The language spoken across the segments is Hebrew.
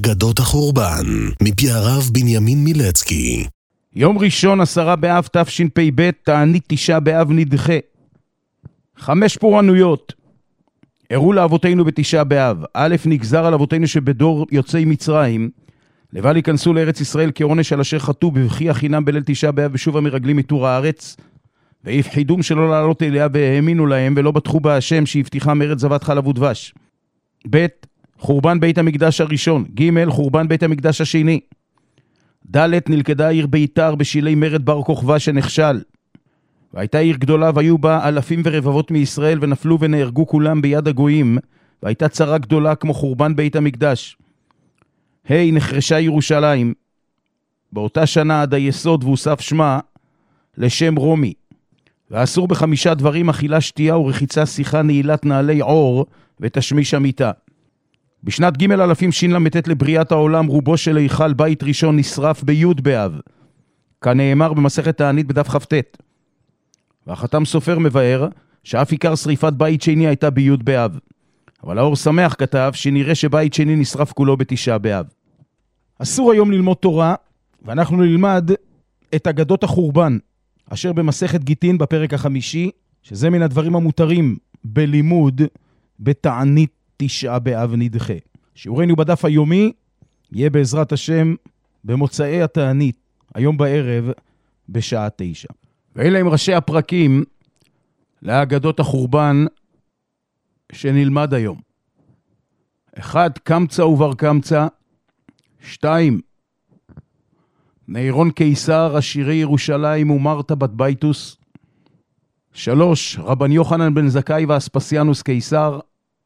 אגדות החורבן, מפי הרב בנימין מילצקי. יום ראשון 10 באב תשפ"ב, תענית 9 באב נדחה. 5 פורענויות הראו לאבותינו בתשעה באב. א', נגזר על אבותינו שבדור יוצאי מצרים לבל ייכנסו לארץ ישראל כעונש על אשר חטאו בבכי החינם בליל תשעה באב ושוב המרגלים מתור הארץ, והפחידום שלא לעלות אליה והאמינו להם ולא בטחו בה השם שהבטיחה מארץ זבת חלב ודבש. ב', חורבן בית המקדש הראשון. ג', חורבן בית המקדש השני. ד', נלכדה עיר ביתר בשילי מרד בר כוכבא שנכשל. והייתה עיר גדולה והיו בה אלפים ורבבות מישראל ונפלו ונהרגו כולם ביד הגויים, והייתה צרה גדולה כמו חורבן בית המקדש. ה', נחרשה ירושלים באותה שנה עד היסוד והוסף שמה לשם רומי. ואסור ב5 דברים אכילה שתייה ורחיצה שיחה נעילת נעלי עור ותשמיש המיטה. בשנת ג' אלפים של"ט לבריאת העולם רובו של היכל בית ראשון נשרף בי' באב, כנאמר במסכת תענית בדף כ"ט. והחתם סופר מבאר שאף עיקר שריפת בית שני הייתה בי' באב. אבל האור שמח כתב שנראה שבית שני נשרף כולו בתשעה באב. אסור היום ללמוד תורה, ואנחנו נלמד את אגדות החורבן, אשר במסכת גיטין בפרק החמישי, שזה מן הדברים המותרים בלימוד בתענית תשעה באב נדחה. שיעורנו בדף היומי יהיה בעזרת השם במוצאי התענית, היום בערב בשעה 9. ואלה הם ראשי הפרקים לאגדות החורבן שנלמד היום. 1. קמצא ובר קמצא. 2. נירון קיסר, עשירי ירושלים ומרתה בת בייטוס. 3. רבן יוחנן בן זכאי ואספסיאנוס קיסר.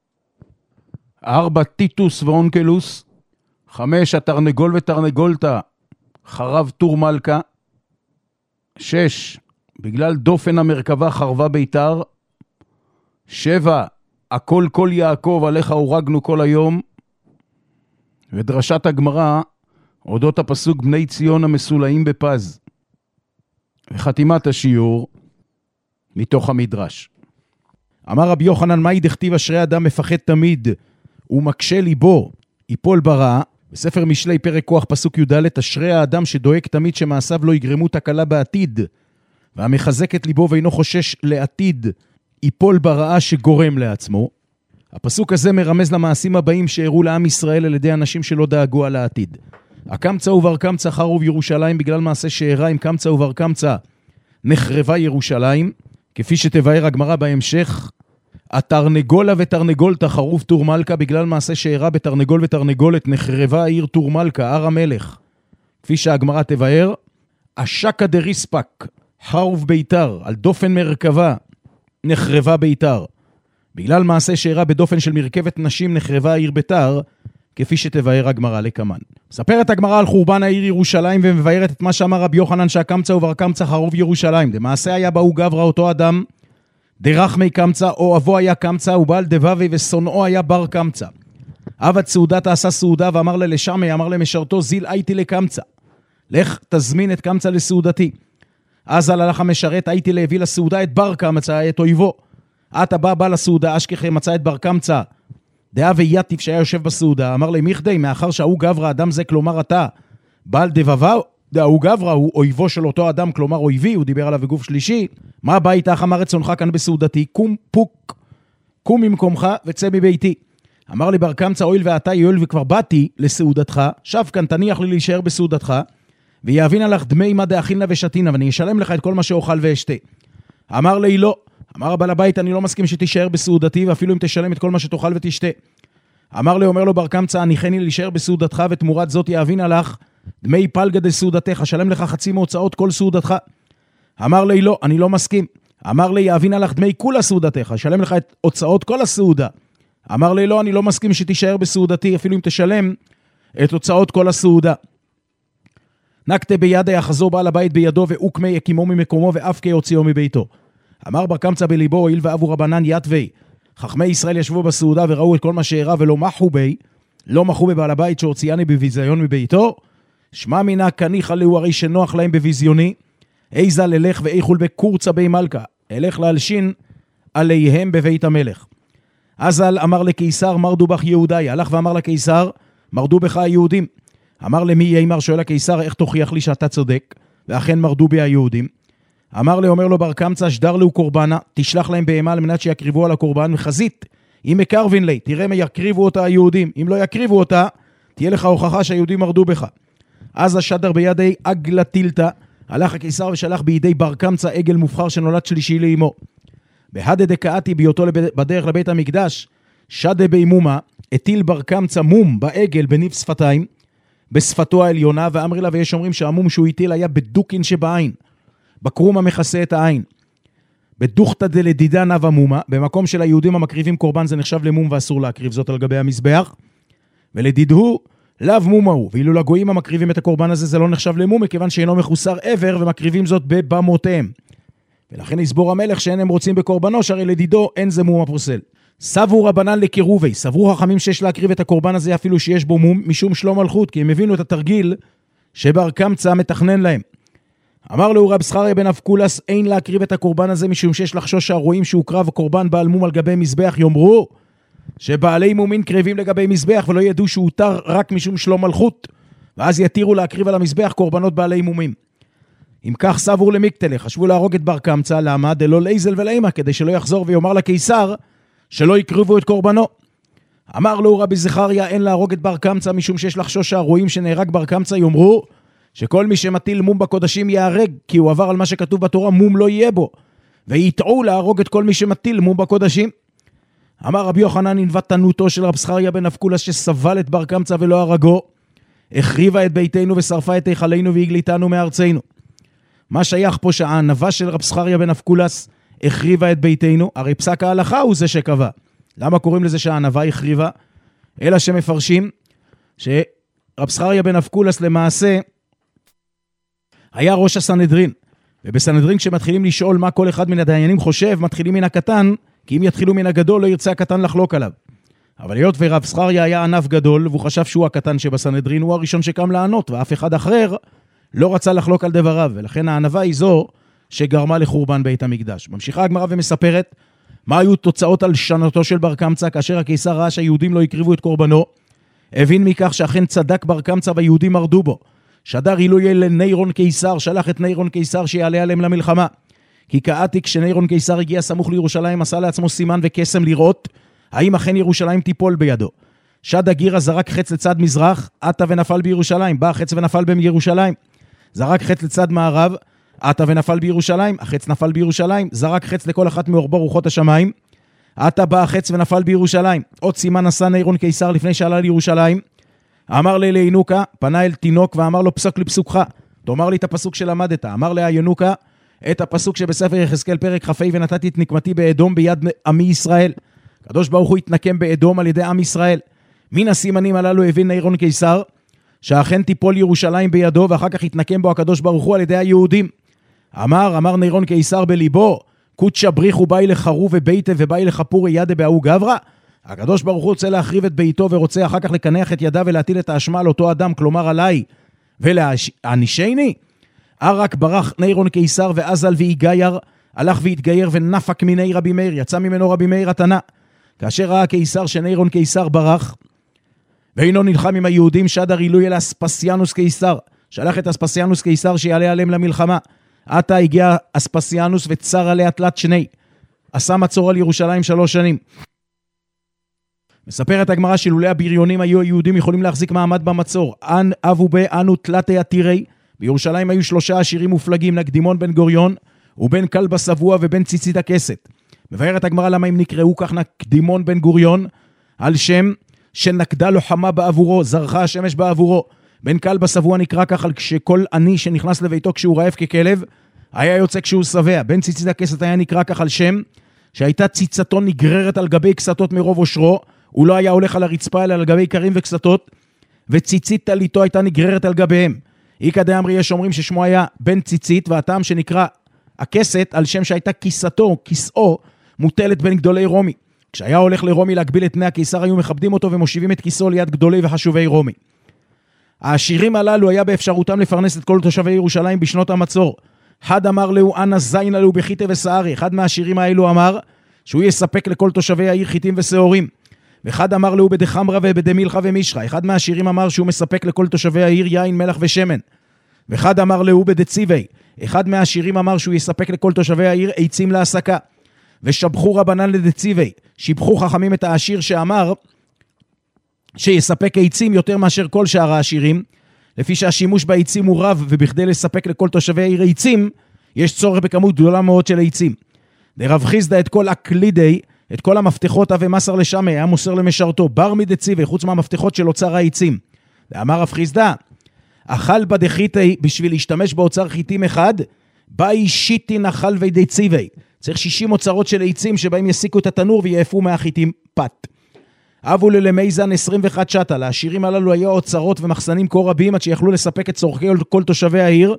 4. טיטוס ואונקלוס. 5. התרנגול ותרנגולתה, חרב טור מלכה. 6. בגלל דופן המרכבה חרבה ביתר. 7. הכל כל יעקב עליך הורגנו כל היום. ודרשת הגמרא אודות הפסוק בני ציון המסולאים בפז. וחתימת השיעור מתוך המדרש. אמר רבי יוחנן, מהי דכתיב אשרי אדם מפחד תמיד ומקשה ליבו יפול ברע? בספר משלי פרק כוח פסוק י"ד, אשרי האדם שדואג תמיד שמעשיו לא יגרמו תקלה בעתיד, והמחזק את ליבו ואינו חושש לעתיד יפול ברעה שגורם לעצמו. הפסוק הזה מרמז למעשים הבאים שהראו לעם ישראל על ידי אנשים שלא דאגו על העתיד. הקמצא ובר קמצא חרוב ירושלים, בגלל מעשה שהראה עם קמצא ובר קמצא נחרבה ירושלים, כפי שתבאר הגמרא בהמשך. התרנגולה ותרנגולתה חרוב טור מלכה, בגלל מעשה שהראה בתרנגול ותרנגולת נחרבה העיר טור מלכה, הר המלך, כפי שהגמרא תבאר. השקה דריספק חרוב ביתר, על דופן מרכבה נחרבה ביתר, בגלל מעשה שהראה בדופן של מרכבת נשים נחרבה העיר ביתר, כפי שתבאר הגמרא לקמן. מספרת הגמרא על חורבן העיר ירושלים ומבארת את מה שאמר רבי יוחנן שהקמצא ובר קמצא חרוב ירושלים. דמעשה היה באו גברא אותו אדם דרחמי קמצא, או אבו היה קמצא ובעל דבבי ושונאו היה בר קמצא. אבא סעודת עשה סעודה ואמר ללשמי, אמר למשרתו, זיל הייתי לקמצא, לך תזמין את קמצא לסעודתי. אז הלך המשרת, הייתי להביא לסעודה את בר קמצא את אויבו. אתה בא לסעודה, אשכחי מצא את בר קמצא דעה ויתיף שהיה יושב בסעודה. אמר לי, מיכדי, מאחר שהאו גברא אדם זה, כלומר אתה בעל דבבה, דאו גברא הוא אויבו של אותו אדם, כלומר אויבי, הוא דיבר עליו בגוף שלישי. מה בא איתך? אמר רצונך כאן בסעודתי, קום פוק, קום ממקומך וצא מביתי. אמר לי בר קמצא, אויל ואתה יואל וכבר באתי לסעודתך, שב כאן תניח לי להישאר בסעודתך, ויאבין עליך דמי מה דאכינה ושתינה, ואני אשלם לך את כל מה שאוכל ואשתה. אמר לי לא. אמר בעל הבית, אני לא מסכים שתישאר בסעודתי, ואפילו אם תשלם את כל מה שתאכל ותשתה. אמר לי, אומר לו בר קמצא, הניחני להישאר בסעודתך, ותמורת זאת יאבין עליך דמי פלגה דסעודתך, שלם לך חצי מהוצאות כל סעודתך. אמר לי לא, אני לא מסכים. אמר לי, יאבין עליך דמי כולה סעודתך, שלם לך את הוצאות כל הסעודה. אמר לי לא, אני לא מסכים שתישאר בסעודתי, אפילו אם תשלם את הוצאות כל הסעודה. נקטה בידי יחזור בעל הבית בידו, ואוקמי יקימו ממקומו, ואף כיוציאו מביתו. אמר בר קמצא בליבו, הואיל ואבו רבנן יתווי, חכמי ישראל ישבו בסעודה וראו את כל מה שהראה ולא מחו בי, לא מחו בבעל הבית שהוציאני בביזיון מביתו, שמע מינה כניחה לו, הרי שנוח להם בביזיוני, איזה ללך ואיכול בקורצה בי מלכה, אלך להלשין עליהם בבית המלך. אזל אמר לקיסר, מר דובח יהודאי, הלך ואמר לקיסר, מרדו בך היהודים. אמר למי יאמר, שואל הקיסר, איך תוכיח לי שאתה צודק? ואכן מרדו בי היהודים. אמר לי, אומר לו בר קמצא, שדר לו קורבנה, תשלח להם בהמה על מנת שיקריבו על הקורבן מחזית. אם מקרבין לי, תראה מה יקריבו אותה היהודים. אם לא יקריבו אותה, תהיה לך הוכחה שהיהודים מרדו בך. אז השדר בידי עגלה טילתא, הלך הקיסר ושלח בידי בר קמצא עגל מובחר שנולד שלישי לאמו. בהדה דקאתי בהיותו בדרך לבית המקדש, שדה בימומה, הטיל בר קמצא מום בעגל בניב שפתיים, בשפתו העליונה, ואמרי לה, ויש אומרים שהמום שהוא הטיל היה בדוקין שבעין, בקרום המכסה את העין. בדוכתא דלדידה נב מומה, במקום של היהודים המקריבים קורבן זה נחשב למום ואסור להקריב זאת על גבי המזבח, ולדידהו לאו מומה הוא, ואילו לגויים המקריבים את הקורבן הזה זה לא נחשב למום, מכיוון שאינו מחוסר עבר ומקריבים זאת בבמותיהם. ולכן יסבור המלך שאין הם רוצים בקורבנו, שהרי לדידו אין זה מום הפוסל. סבו רבנן לקירובי, סברו חכמים שיש להקריב את הקורבן הזה אפילו שיש בו מום, משום שלום מלכות, כי הם הבינו את התרגיל שבר קמצא מתכנן להם. אמר לו רב זכריה בן אבקולס, אין להקריב את הקורבן הזה משום שיש לחשוש שהרואים שהוקרב קורבן בעל מום על גבי מזבח, יאמרו שבעלי מומין קרבים לגבי מזבח ולא ידעו שהותר רק משום שלום מלכות, ואז יתירו להקריב על המזבח קורבנות בעלי מומים. אם כך סבור למקטלה, חשבו להרוג את בר קמצא, למה? דלא לייזל ולאימה, כדי שלא יחזור ויאמר לקיסר שלא יקריבו את קורבנו. אמר לו רבי זכריה, אין להרוג את בר קמצא משום שיש לחשוש שהרואים שנהרג בר קמצא, יאמרו שכל מי שמטיל מום בקודשים יהרג, כי הוא עבר על מה שכתוב בתורה, מום לא יהיה בו, ויטעו להרוג את כל מי שמטיל מום בקודשים. אמר רבי יוחנן, נבטנותו של רב זכריה בן אבקולס שסבל את בר קמצא ולא הרגו, החריבה את ביתנו ושרפה את היכלנו והגליתנו מארצנו. מה שייך פה שהענווה של רב זכריה בן אבקולס החריבה את ביתנו? הרי פסק ההלכה הוא זה שקבע. למה קוראים לזה שהענווה החריבה? אלא שמפרשים שרב זכריה בן אבקולס למעשה היה ראש הסנהדרין, ובסנהדרין כשמתחילים לשאול מה כל אחד מן הדיינים חושב, מתחילים מן הקטן, כי אם יתחילו מן הגדול לא ירצה הקטן לחלוק עליו. אבל היות ורב זכריה היה ענב גדול, והוא חשב שהוא הקטן שבסנהדרין, הוא הראשון שקם לענות, ואף אחד אחר לא רצה לחלוק על דבריו, ולכן הענווה היא זו שגרמה לחורבן בית המקדש. ממשיכה הגמרא ומספרת מה היו תוצאות על שנתו של בר קמצא, כאשר הקיסר ראה שהיהודים לא יקריבו את קורבנו, הבין מכך שאכן צדק בר קמצא והיהודים מרדו בו. שדר עילוי לנירון קיסר, שלח את נירון קיסר שיעלה עליהם למלחמה. כי כעתי כשנירון קיסר הגיע סמוך לירושלים, עשה לעצמו סימן וקסם לראות האם אכן ירושלים תיפול בידו. שד הגירה זרק חץ לצד מזרח, עטה ונפל בירושלים, בא החץ ונפל בירושלים. זרק חץ לצד מערב, עטה ונפל בירושלים, החץ נפל בירושלים. זרק חץ לכל אחת מאורבו רוחות השמיים, עטה בא החץ ונפל בירושלים. עוד סימן עשה נירון קיסר לפני שעלה לירושלים. אמר לי לינוקה, פנה אל תינוק ואמר לו פסוק לפסוקך, תאמר לי את הפסוק שלמדת. אמר לה ינוקה את הפסוק שבספר יחזקאל פרק כ"ה, ונתתי את נקמתי באדום ביד עמי ישראל. הקדוש ברוך הוא התנקם באדום על ידי עם ישראל. מן הסימנים הללו הבין נירון קיסר שאכן תיפול ירושלים בידו, ואחר כך התנקם בו הקדוש ברוך הוא על ידי היהודים. אמר נירון קיסר בליבו, קודשא בריחו באי לחרו וביתה ובאי לחפורי ידה באהו גברא. הקדוש ברוך הוא רוצה להחריב את ביתו ורוצה אחר כך לקנח את ידיו ולהטיל את האשמה על אותו אדם, כלומר עליי, ולענישני. רק ברח נירון קיסר ואזל והיגייר, הלך והתגייר ונפק מיני רבי מאיר, יצא ממנו רבי מאיר התנא. כאשר ראה קיסר שנירון קיסר ברח, ואינו נלחם עם היהודים, שדר עילוי אל אספסיאנוס קיסר, שלח את אספסיאנוס קיסר שיעלה עליהם למלחמה. עתה הגיע אספסיאנוס וצר עליה תלת שני, עשה מצור על ירושלים 3 שנים. מספרת הגמרא שלולא הבריונים היו היהודים יכולים להחזיק מעמד במצור. אבו באנו תלתי עתירי, בירושלים היו 3 עשירים מופלגים, נקדימון בן גוריון ובן כלבא שבוע ובן ציצית הכסת. מבארת הגמרא למה הם נקראו כך נקדימון בן גוריון, על שם שנקדה לו חמה בעבורו, זרחה השמש בעבורו. בן כלבא שבוע נקרא כך על כשכל עני שנכנס לביתו כשהוא רעב ככלב, היה יוצא כשהוא שבע. בן ציצית הכסת היה נקרא כך על שם שהייתה ציצתו נגררת על גבי קסתות מרוב אושרו, הוא לא היה הולך על הרצפה אלא על גבי קרים וקסתות, וציצית תליתו הייתה נגררת על גביהם. איקא דאמרי, יש אומרים ששמו היה בן ציצית, והטעם שנקרא הכסת על שם שהייתה כיסאו מוטלת בין גדולי רומי. כשהיה הולך לרומי להגביל את פני הקיסר, היו מכבדים אותו ומושיבים את כיסאו ליד גדולי וחשובי רומי. העשירים הללו היה באפשרותם לפרנס את כל תושבי ירושלים בשנות המצור. אחד אמר לו אנא זין עלו בחיטה וסערי, אחד מהעשירים האלו אמר שהוא יספק לכל תושבי העיר חיטים ושעורים. ואחד אמר לו בדחמרה ובדמילכה ומישחה, אחד מהעשירים אמר שהוא מספק לכל תושבי העיר יין, מלח ושמן, ואחד אמר לו בדציבי, אחד מהעשירים אמר שהוא יספק לכל תושבי העיר עצים להסקה, ושבחו רבנן לדציבי, שיבחו חכמים את העשיר שאמר שיספק עצים יותר מאשר כל שאר העשירים, לפי שהשימוש בעצים הוא רב, ובכדי לספק לכל תושבי העיר עצים, יש צורך בכמות גדולה מאוד של עצים. דרב חיסדא את כל אקלידי, את כל המפתחות ומסר לשם היה מוסר למשרתו, בר מדציבי, חוץ מהמפתחות של אוצר העצים. ואמר רב חיסדא, אכל בדחיתי בשביל להשתמש באוצר חיטים אחד, באי שיטין אכל ודציבי. צריך 60 אוצרות של עצים שבהם יסיקו את התנור ויעפו מהחיטים פת. אבו ללמייזן 21 שטה, לעשירים הללו היו אוצרות ומחסנים כה רבים עד שיכלו לספק את צורכי כל תושבי העיר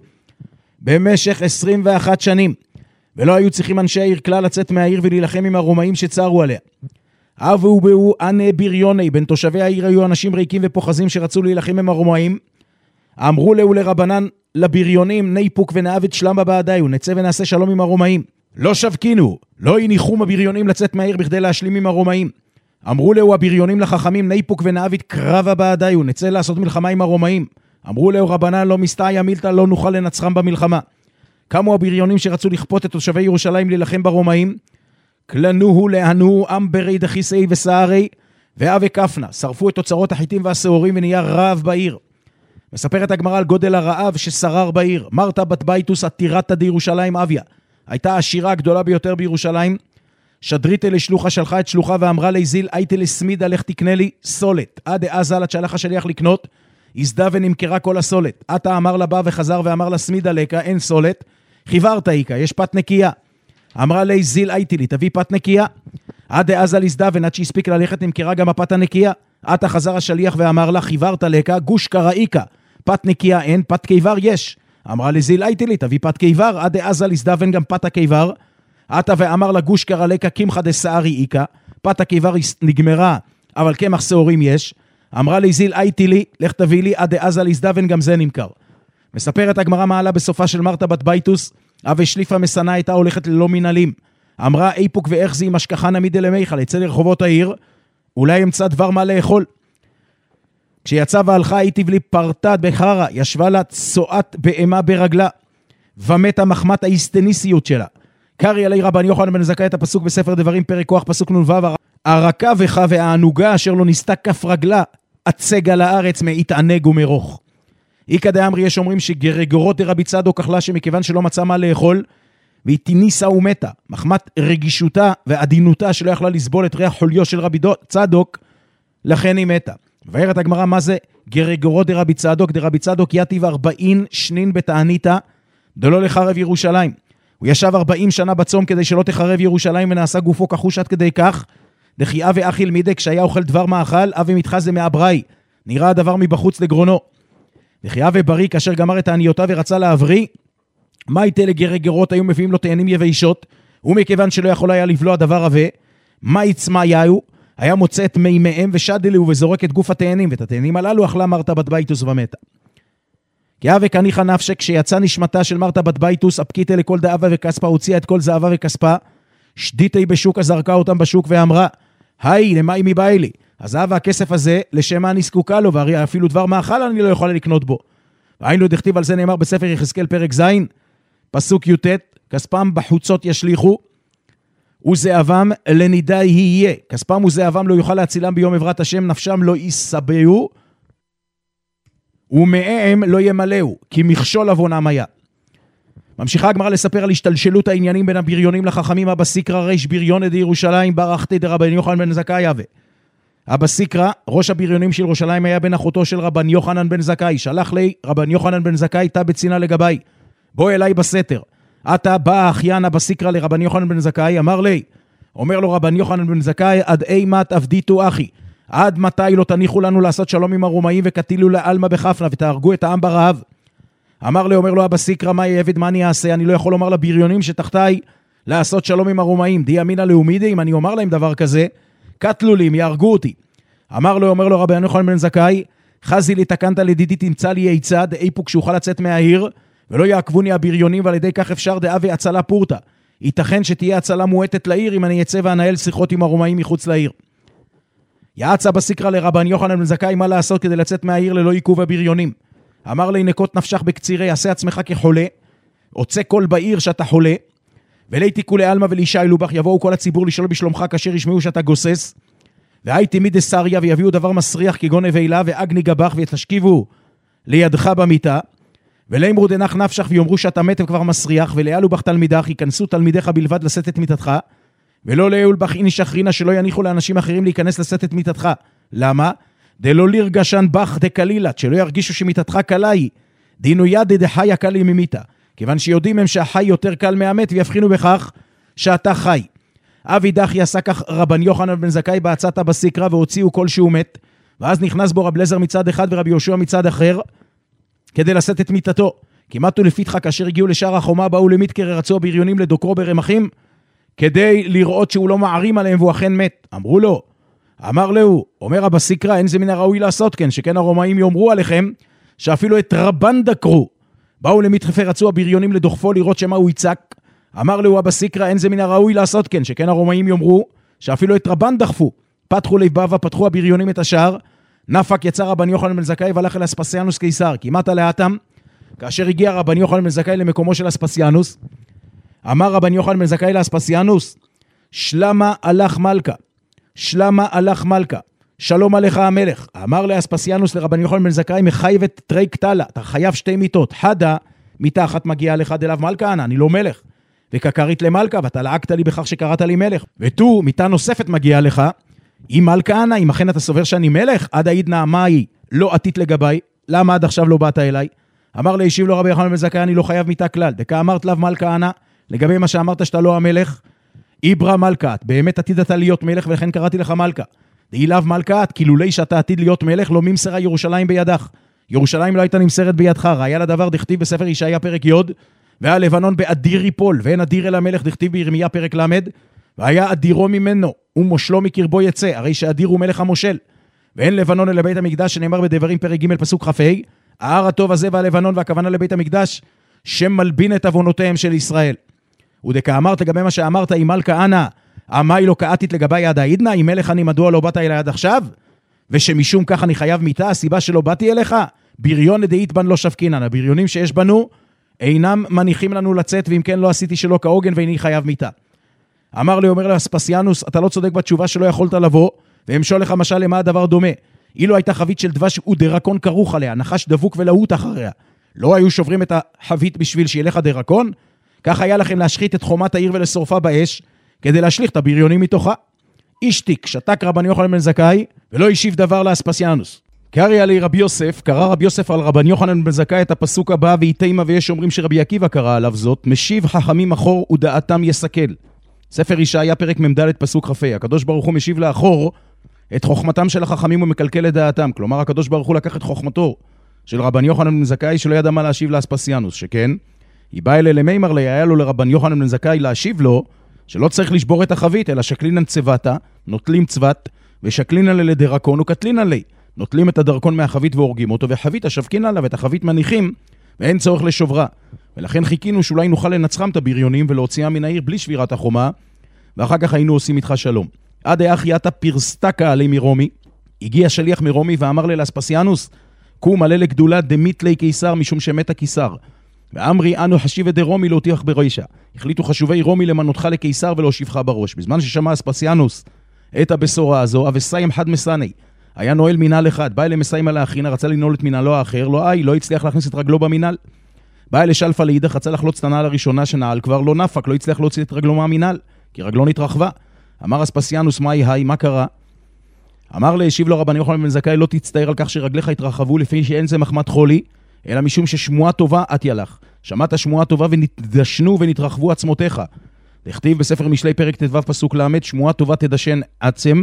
במשך 21 שנים, ולא היו צריכים אנשי העיר כלל לצאת מהעיר ולהילחם עם הרומאים שצארו עליה. אבו באו אנה בריוני, בין תושבי העיר היו אנשים ריקים ופוחזים שרצו להילחם עם הרומאים, אמרו לו לרבנן לבריונים, ניפוק ונאבד שלמה בעדיו, נצא ונעשה שלום עם הרומאים. לא שבקינו, לא הניחום הבריונים לצאת מהעיר בכדי להשלים עם הרומאים. אמרו לו הבריונים לחכמים, ניפוק ונאבד קרבה בעדיו, נצא לעשות מלחמה עם הרומאים. אמרו לו רבנן לא מסתעיה מילתא, לא נוכל לנצחם במלחמה. קמו הבריונים שרצו לכפות את תושבי ירושלים להילחם ברומאים, כלנוהו להנוהו אמברי דחיסי וסערי ואבי כפנה, שרפו את אוצרות החיטים והשעורים ונהיה רעב בעיר. מספרת הגמרא על גודל הרעב ששרר בעיר. מרתה בת בייטוס עתירתא דירושלים אביה, הייתה העשירה הגדולה ביותר בירושלים. שדריתה לשלוחה שלחה את שלוחה ואמרה לי זיל הייתה לסמידה לך תקנה לי סולת, עד אזלת שלח השליח לקנות, הזדה ונמכרה כל הסולת. עתה אמר לה בא וחזר ואמר לה סמידה לקה, אין סולת, חיוורת איקה, יש פת נקייה. אמרה לי זיל הייתי לי, תביא פת נקייה. עד אזל הזדה ונד שהספיק ללכת נמכרה גם הפת הנקייה. עתה חזר השליח ואמר לה חיוורת לקה, גוש קראיקה, פת נקייה אין, פת קיבר יש. אמרה לי זיל הייתי לי, תביא פת קיבר. עד אזל הזדוון גם פת הקיבר. עתה ואמר לה גוש קרלקה קמחה דסערי איקה, פת הקיבר נגמרה, אבל קמח שעורים יש. אמרה לי זיל הייתי לי, לך תביא לי. עד אזל הזדוון גם זה נמכר. מספרת הגמרא מעלה בסופה של מרתה בת בייטוס, אבי שליפה מסנה הייתה הולכת ללא מנהלים. אמרה איפוק ואיך זה עם השכחה נמיד אל מיכל, יצא לרחובות העיר, אולי ימצא דבר מה לאכול. כשיצא והלכה הייתי בלי פרטת בחרה, ישבה לה צועת באמה ברגלה, ומתה מחמת ההיסטניסיות שלה. קרי עלי רבן יוחנן בן זכאי את הפסוק בספר דברים פרק כוח פסוק נ"ו, הרכה וחה והענוגה אשר לא נסתה כף רגלה, הצגה לארץ מהתענג ומרוך. איקא דאמרי יש אומרים שגרגורות דרבי צדוק אכלה שמכיוון שלא מצא מה לאכול, והיא תיניסה ומתה, מחמת רגישותה ועדינותה שלא יכלה לסבול את ריח חוליו של רבי צדוק, לכן היא מתה. מבארת הגמרא מה זה גרגורות דרבי צדוק, דרבי צדוק יתיב 40 שנין בתעניתה, דלא לחרב ירושלים. הוא ישב 40 שנה בצום כדי שלא תחרב ירושלים, ונעשה גופו כחוש עד כדי כך, דכי אבי אכיל מידי, כשהיה אוכל דבר מאכל, אבי מתחזה מאבראי, נראה הדבר מבחוץ לגרונו. דכי אבי בריא, כאשר גמר את העניותיו ורצה להבריא, מה הייתה לגרגרות, היו מביאים לו תאנים יבשות, ומכיוון שלא יכול היה לבלוע דבר רבה, מה יצמה יאו, היה מוצא את מימיהם ושדלו וזורק את גוף התאנים, ואת התאנים הללו אכלה מרתה בת בייטוס ומתה. כי אבי כניחה נפשק, כשיצא נשמתה של מרתה בת בייטוס, הפקיתה לכל דאבה וכספה, הוציאה את כל זהבה וכספה, שדיתי בשוק, זרקה אותם בשוק ואמרה, היי, למה היא מבאי לי? הזהב והכסף הזה, לשם מה אני זקוקה לו, והרי אפילו דבר מאכל אני לא יכולה לקנות בו. והיינו דכתיב על זה נאמר בספר יחזקאל פרק ז', פסוק י"ט, כספם בחוצות ישליחו, וזהבם לנידי יהיה. כספם וזהבם לא יוכל להצילם ביום עברת השם, נפשם לא יסבאו, ומאם לא ימלאו, כי מכשול עוונם היה. ממשיכה הגמרא לספר על השתלשלות העניינים בין הבריונים לחכמים. אבא סיקרא ריש בריונה דירושלים ברכתי דרבן יוחנן בן זכאי אבה. אבא סיקרא, ראש הבריונים של ירושלים, היה בן אחותו של רבן יוחנן בן זכאי. שלח לי רבן יוחנן בן זכאי תא בצינה לגבי, בוא אליי בסתר. עתה בא אחיין אבא סיקרא לרבן יוחנן בן זכאי, אמר לי, אומר לו רבן יוחנן בן זכאי, עד אימת עבדיתו אחי, עד מתי לא תניחו לנו לעשות שלום עם הרומאים וקטילו לאלמה בחפנה ותהרגו את העם ברעב? אמר לו אבא סיקרא, מה יעבד, מה אני אעשה? אני לא יכול לומר לבריונים שתחתיי לעשות שלום עם הרומאים. די אמינא לאומידי, אם אני אומר להם דבר כזה, קטלו לי, הם יהרגו אותי. אומר לו רבן יוחנן בן זכאי, חזי לי תקנת לדידי, תמצא לי עצה דאיפוק שאוכל לצאת מהעיר, ולא יעקבוני הבריונים, ועל ידי כך אפשר דאבי הצלה פורטה. ייתכן שתהיה הצלה מועטת לעיר אם אני אצא ואנהל שיחות עם הרומאים מחוץ לעיר. יעצה בסיקרא לרבן יוחנן בן זכאי מה לעשות כדי לצאת מהעיר ללא עיכוב הבריונים. אמר לי, נקות נפשך בקצירי, עשה עצמך כחולה, הוצא כל בעיר שאתה חולה, וליתי כולי אלמה ולישי לובך, יבואו כל הציבור לשאול בשלומך כאשר ישמעו שאתה גוסס, והייתי מידי סריה ויביאו דבר מסריח כגון נבלה ואגני גבך ותשכיבו לידך במיטה, ולאמרו דנח נפשך ויאמרו שאתה מת וכבר מסריח, וליעלו בך תלמידך, ייכנסו תלמידיך בלבד לשאת את מיטתך, ולא ליעול בך איני שחרינה, שלא יניחו לאנשים אחרים להיכנס לשאת את מיטתך. למה? דלא לירגשן בך דקלילת, שלא ירגישו שמיטתך קלה היא, דינו יד דחיה קלי ממיתה, כיוון שיודעים הם שהחי יותר קל מהמת, ויבחינו בכך שאתה חי. אבי דחי עשה כך רבן יוחנן בן זכאי בעצת בסיקרא, והוציאו כל שהוא מת, ואז נכנס בו רב לזר מצד אחד ורבי יהושע מצד אחר, כדי לשאת את מיטתו. כמעט ולפתחה כאשר הגיעו לשער החומה, באו למתקרר רצו הבריונים לדוקרו ברמחים, כדי לראות שהוא לא מערים עליהם והוא אכן מת. אמרו לו, אמר לו, אומר רב סיקרא, אין זה מן הראוי לעשות כן, שכן הרומאים יאמרו עליכם, שאפילו את רבן דקרו. באו למתחפי רצו הבריונים לדוחפו לראות שמה הוא יצק. אמר לו אבא סיקרא, אין זה מן הראוי לעשות כן, שכן הרומאים יאמרו, שאפילו את רבן דחפו. פתחו לבבא, פתחו הבריונים את השער, נפק יצא רבן יוחנן בן זכאי והלך אל אספסיאנוס קיסר, כמעט לאטם, כאשר הגיע רבן יוחנן בן זכאי למקומו של אספסיאנוס, אמר רבן יוחנן בן זכאי לאספסיאנוס, שלמה הלך מלכה, שלמה הלך מלכה, שלום עליך המלך. אמר לאספסיאנוס לרבן יוחנן בן זכאי, מחייבת תרי קטלה, אתה חייב שתי מיטות, חדה, מיטה אחת מגיעה לך דליו מלכה, אני לא מלך, וכקרית למלכה, ואתה לעקת לי בכך שקראת לי מלך, ותו, מיטה נוספת מגיעה לך, אם מלכה, אם אכן אתה סובר שאני מלך, עד העיד נעמי לא עתית לגביי, למה עד עכשיו לא באת אליי? אמר להשיב לו רבי יוחנן בן זכאי, אני לא חייב מיטה כלל, דקה אמרת לאו מלכה, לגבי מה שאמרת שאתה לא המלך, איברה מלכת, באמת עתיד אתה להיות מלך, ולכן קראתי לך מלכה. דהי לאו מלכת, כי לולי שאתה עתיד להיות מלך, לא ממסרה ירושלים בידך. ירושלים לא הייתה נמסרת בידך, ראיה לדבר דכתיב בספר ישעיה פרק י', והלבנון באדיר יפול, ואין אדיר אל המלך דכתיב בירמיה פרק ל', והיה אדירו ממנו, ומושלו מקרבו יצא, הרי שאדיר הוא מלך המושל. ואין לבנון אל בית המקדש, שנאמר בדברים פרק ג' פסוק כ"ה, ההר הטוב הזה והלבנון, והכוונה לבית המקדש, שמלבין את עוונותיהם של ישראל. ודקה אמרת לגבי מה שאמרת, אם מלכה אנא, אמי לא קעתית לגבי יד העידנה, אם מלך אני מדוע לא באת אליי עד עכשיו, ושמשום כך אני חייב מיטה, הסיבה שלא באתי אליך, בריון דאית בן לא שבקינן, הבריונים שיש בנו, אינם מניחים לנו לצאת, ואם כן לא עשיתי שלא כהוגן, ואיני חייב מיטה. אמר לי, אומר לאספסיאנוס, אתה לא צודק בתשובה שלא יכולת לבוא, והמשול לך משל למה הדבר דומה. אילו הייתה חבית של דבש ודרקון כרוך עליה, נחש דבוק ולהוט אחריה. לא היו שוברים את החבית בשביל שילך הדרקון? כך היה לכם להשחית את חומת העיר ולשורפה באש, כדי להשליך את הבריונים מתוכה. אישתיק, שתק רבן יוחנן בן זכאי, ולא השיב דבר לאספסיאנוס. קרא לי רבי יוסף, קרא רבי יוסף על רבן יוחנן בן זכאי את הפסוק הבא, ואיתימה ויש אומרים שרבי עקיבא קרא עליו זאת, משיב חכמים אחור ודעתם יסכל. ספר ישעיה פרק מ"ד פסוק כ"ה, הקדוש ברוך הוא משיב לאחור את חוכמתם של החכמים ומקלקל את דעתם, כלומר הקדוש ברוך הוא לקח את חוכמתו של רבן יוחנן בן זכאי שלא ידע מה להשיב לאספסיאנוס, שכן היא באה אלה למימר לי, היה לו לרבן יוחנן בן זכאי להשיב לו שלא צריך לשבור את החבית, אלא שקלינן צבתה, נוטלים צבת, ושקלינן לדרקון וקטלינן לי, נוטלים את הדרקון מהחבית והורגים אותו, וחבית השבקין עליו, את החבית מניחים, ואין צורך לשוברה. ולכן חיכינו שאולי נוכל לנצחם את הבריונים ולהוציאה מן העיר בלי שבירת החומה, ואחר כך היינו עושים איתך שלום. עד האחייתה פרסטקה עלי מרומי, הגיע שליח מרומי ואמר לי לאספסיאנוס, קום עלה לגדולה דמית לי קיסר משום שמת הקיסר. ואמרי אנו חשיב את רומי להותיח בראשה. החליטו חשובי רומי למנותך לקיסר ולהושיבך בראש. בזמן ששמע אספסיאנוס את הבשורה הזו, אבסיים חד מסני, היה נועל מינל אחד, בא אלה מסיים על האחינה, רצה לנעול את מינלו האחר, לא הצליח להכניס את רגלו במינל. בא אלה שלפה לידך, רצה לחלוץ את הנעל הראשונה שנעל, כבר לא נפק, לא הצליח להוציא את רגלו מהמינל, כי רגלו נתרחבה. אמר אספסיאנוס, מה קרה? אמר להשיב לו רבן יוחנן בן זכאי, לא תצטער על כך שרגליך התרחבו, לפי שאין זה מחמת חולי, אלא משום ששמועה טובה את ילך. שמעת שמועה טובה ונתדשנו ונתרחבו עצמותיך. דכתיב בספר משלי פרק ט"ו פסוק ל', שמועה טובה תדשן עצם,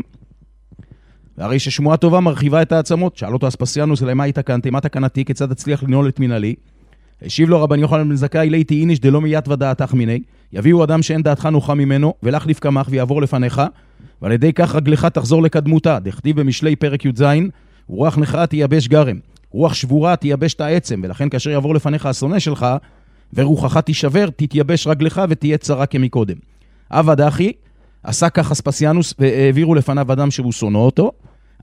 והרי ששמועה טובה מרחיבה את העצמות. שאל אותו אספסיאנוס, למה התקנתי, מה תקנתי, כיצד אצליח לנעול את מנהלי? השיב לו רבן יוחנן בן זכאי, ליתי איניש דלא מיית ודעתך מיני, יביאו אדם שאין דעתך נוחה ממנו, ולך לפקמך ויעבור לפניך, ועל ידי כך רגלך תחזור לקדמותה. דכתיב במשלי פרק י"ז, רוח נחאה תייבש גרם, רוח שבורה תייבש את העצם, ולכן כאשר יעבור לפניך השונא שלך, ורוחך תישבר, תתייבש רגלך ותהיה צרה כמקודם. עבד אחי, עשה כך אספסיאנוס והעבירו לפניו אדם שהוא שונא אותו,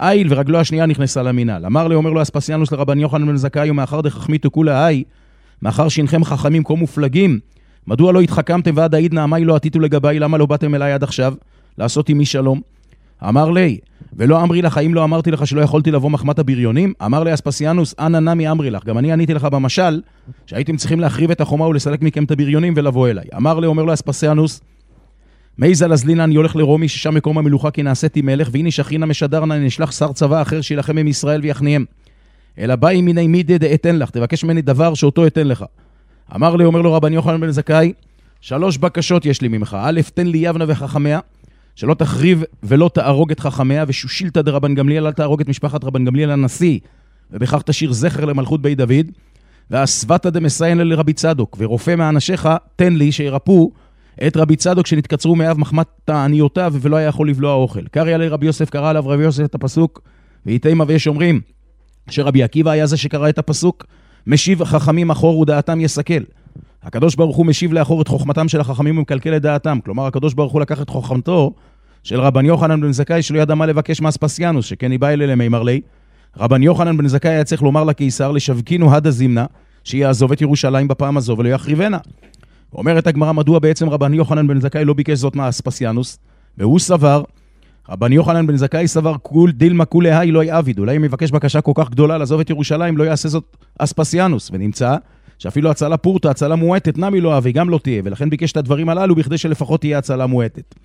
איל ורגלו השנייה נכנסה למינל. אמר לי, אומר לו אספסיאנוס לרבן יוחנן בן זכאי, ומאחר דחכמי תקולה היי, מאחר שינכם חכמים כה מופלגים, מדוע לא התחכמתם ועד העיד נעמי לא עתיתו לגבי, למה לא באתם אליי עד עכשיו לעשות עמי שלום? אמר לי, ולא אמרי לך, האם לא אמרתי לך שלא יכולתי לבוא מחמת הבריונים? אמר לי אספסיאנוס, אנא נמי אמרי לך, גם אני עניתי לך במשל, שהייתם צריכים להחריב את החומה ולסלק מכם את הבריונים ולבוא אליי. אמר לי, אומר לו אספסיאנוס, מייזל הזלינן יולך לרומי, ששם מקום המלוכה כי נעשיתי מלך, והנה שכינה משדרנה, נשלח שר צבא אחר שילחם עם ישראל ויחניהם. אלא באי מיני מידי דאתן לך, תבקש ממני דבר שאותו אתן לך. אמר לי, אומר לו רבן יוחנן בן זכאי, 3 בקשות יש לי ממך. א', תן לי יבנה וחכמיה, שלא תחריב ולא תהרוג את חכמיה, ושושילתא דרבן גמליאל, אל תהרוג את משפחת רבן גמליאל הנשיא, ובכך תשאיר זכר למלכות בית דוד, והסבתא דמסיין לרבי צדוק, ורופא מאנשיך תן לי שירפו את רבי צדוק שנתקצרו מאב מחמת תעניותיו, ולא היה יכול לבלוע אוכל. קרא עלי רבי יוסף, קרא עליו רבי יוסף את הפסוק, ואיתימה ויש אומרים, שרבי עקיבא היה זה שקרא את הפסוק, משיב חכמים אחור ודעתם יסכל. הקדוש ברוך הוא משיב לאחור את חוכמתם של החכמים ומקלקל את דעתם. כלומר, הקדוש ברוך הוא לקח את חוכמתו של רבן יוחנן בן זכאי, שלא ידע מה לבקש מאספסיאנוס, שכן היא באה אליהם אמר לי, רבן יוחנן בן זכאי היה צריך לומר לקיסר, לשבקינו הדה זימנה, שיעזוב את ירושלים בפעם הזו ולא יחריבנה. אומרת הגמרא, מדוע בעצם רבן יוחנן בן זכאי לא ביקש זאת מאספסיאנוס? והוא סבר, רבן יוחנן בן זכאי סבר, כול דילמה כולי היי לא יעביד. אולי אם מבקש בקשה כל כך גדולה לעזוב את ירושלים, לא יעשה זאת אספסיאנוס. ונמצא שאפילו הצלה פורטה, הצלה מועטת, נמי לא אהבי, גם לא תהיה. ולכן ביקש את הדברים הללו בכדי שלפחות תהיה הצלה מועטת.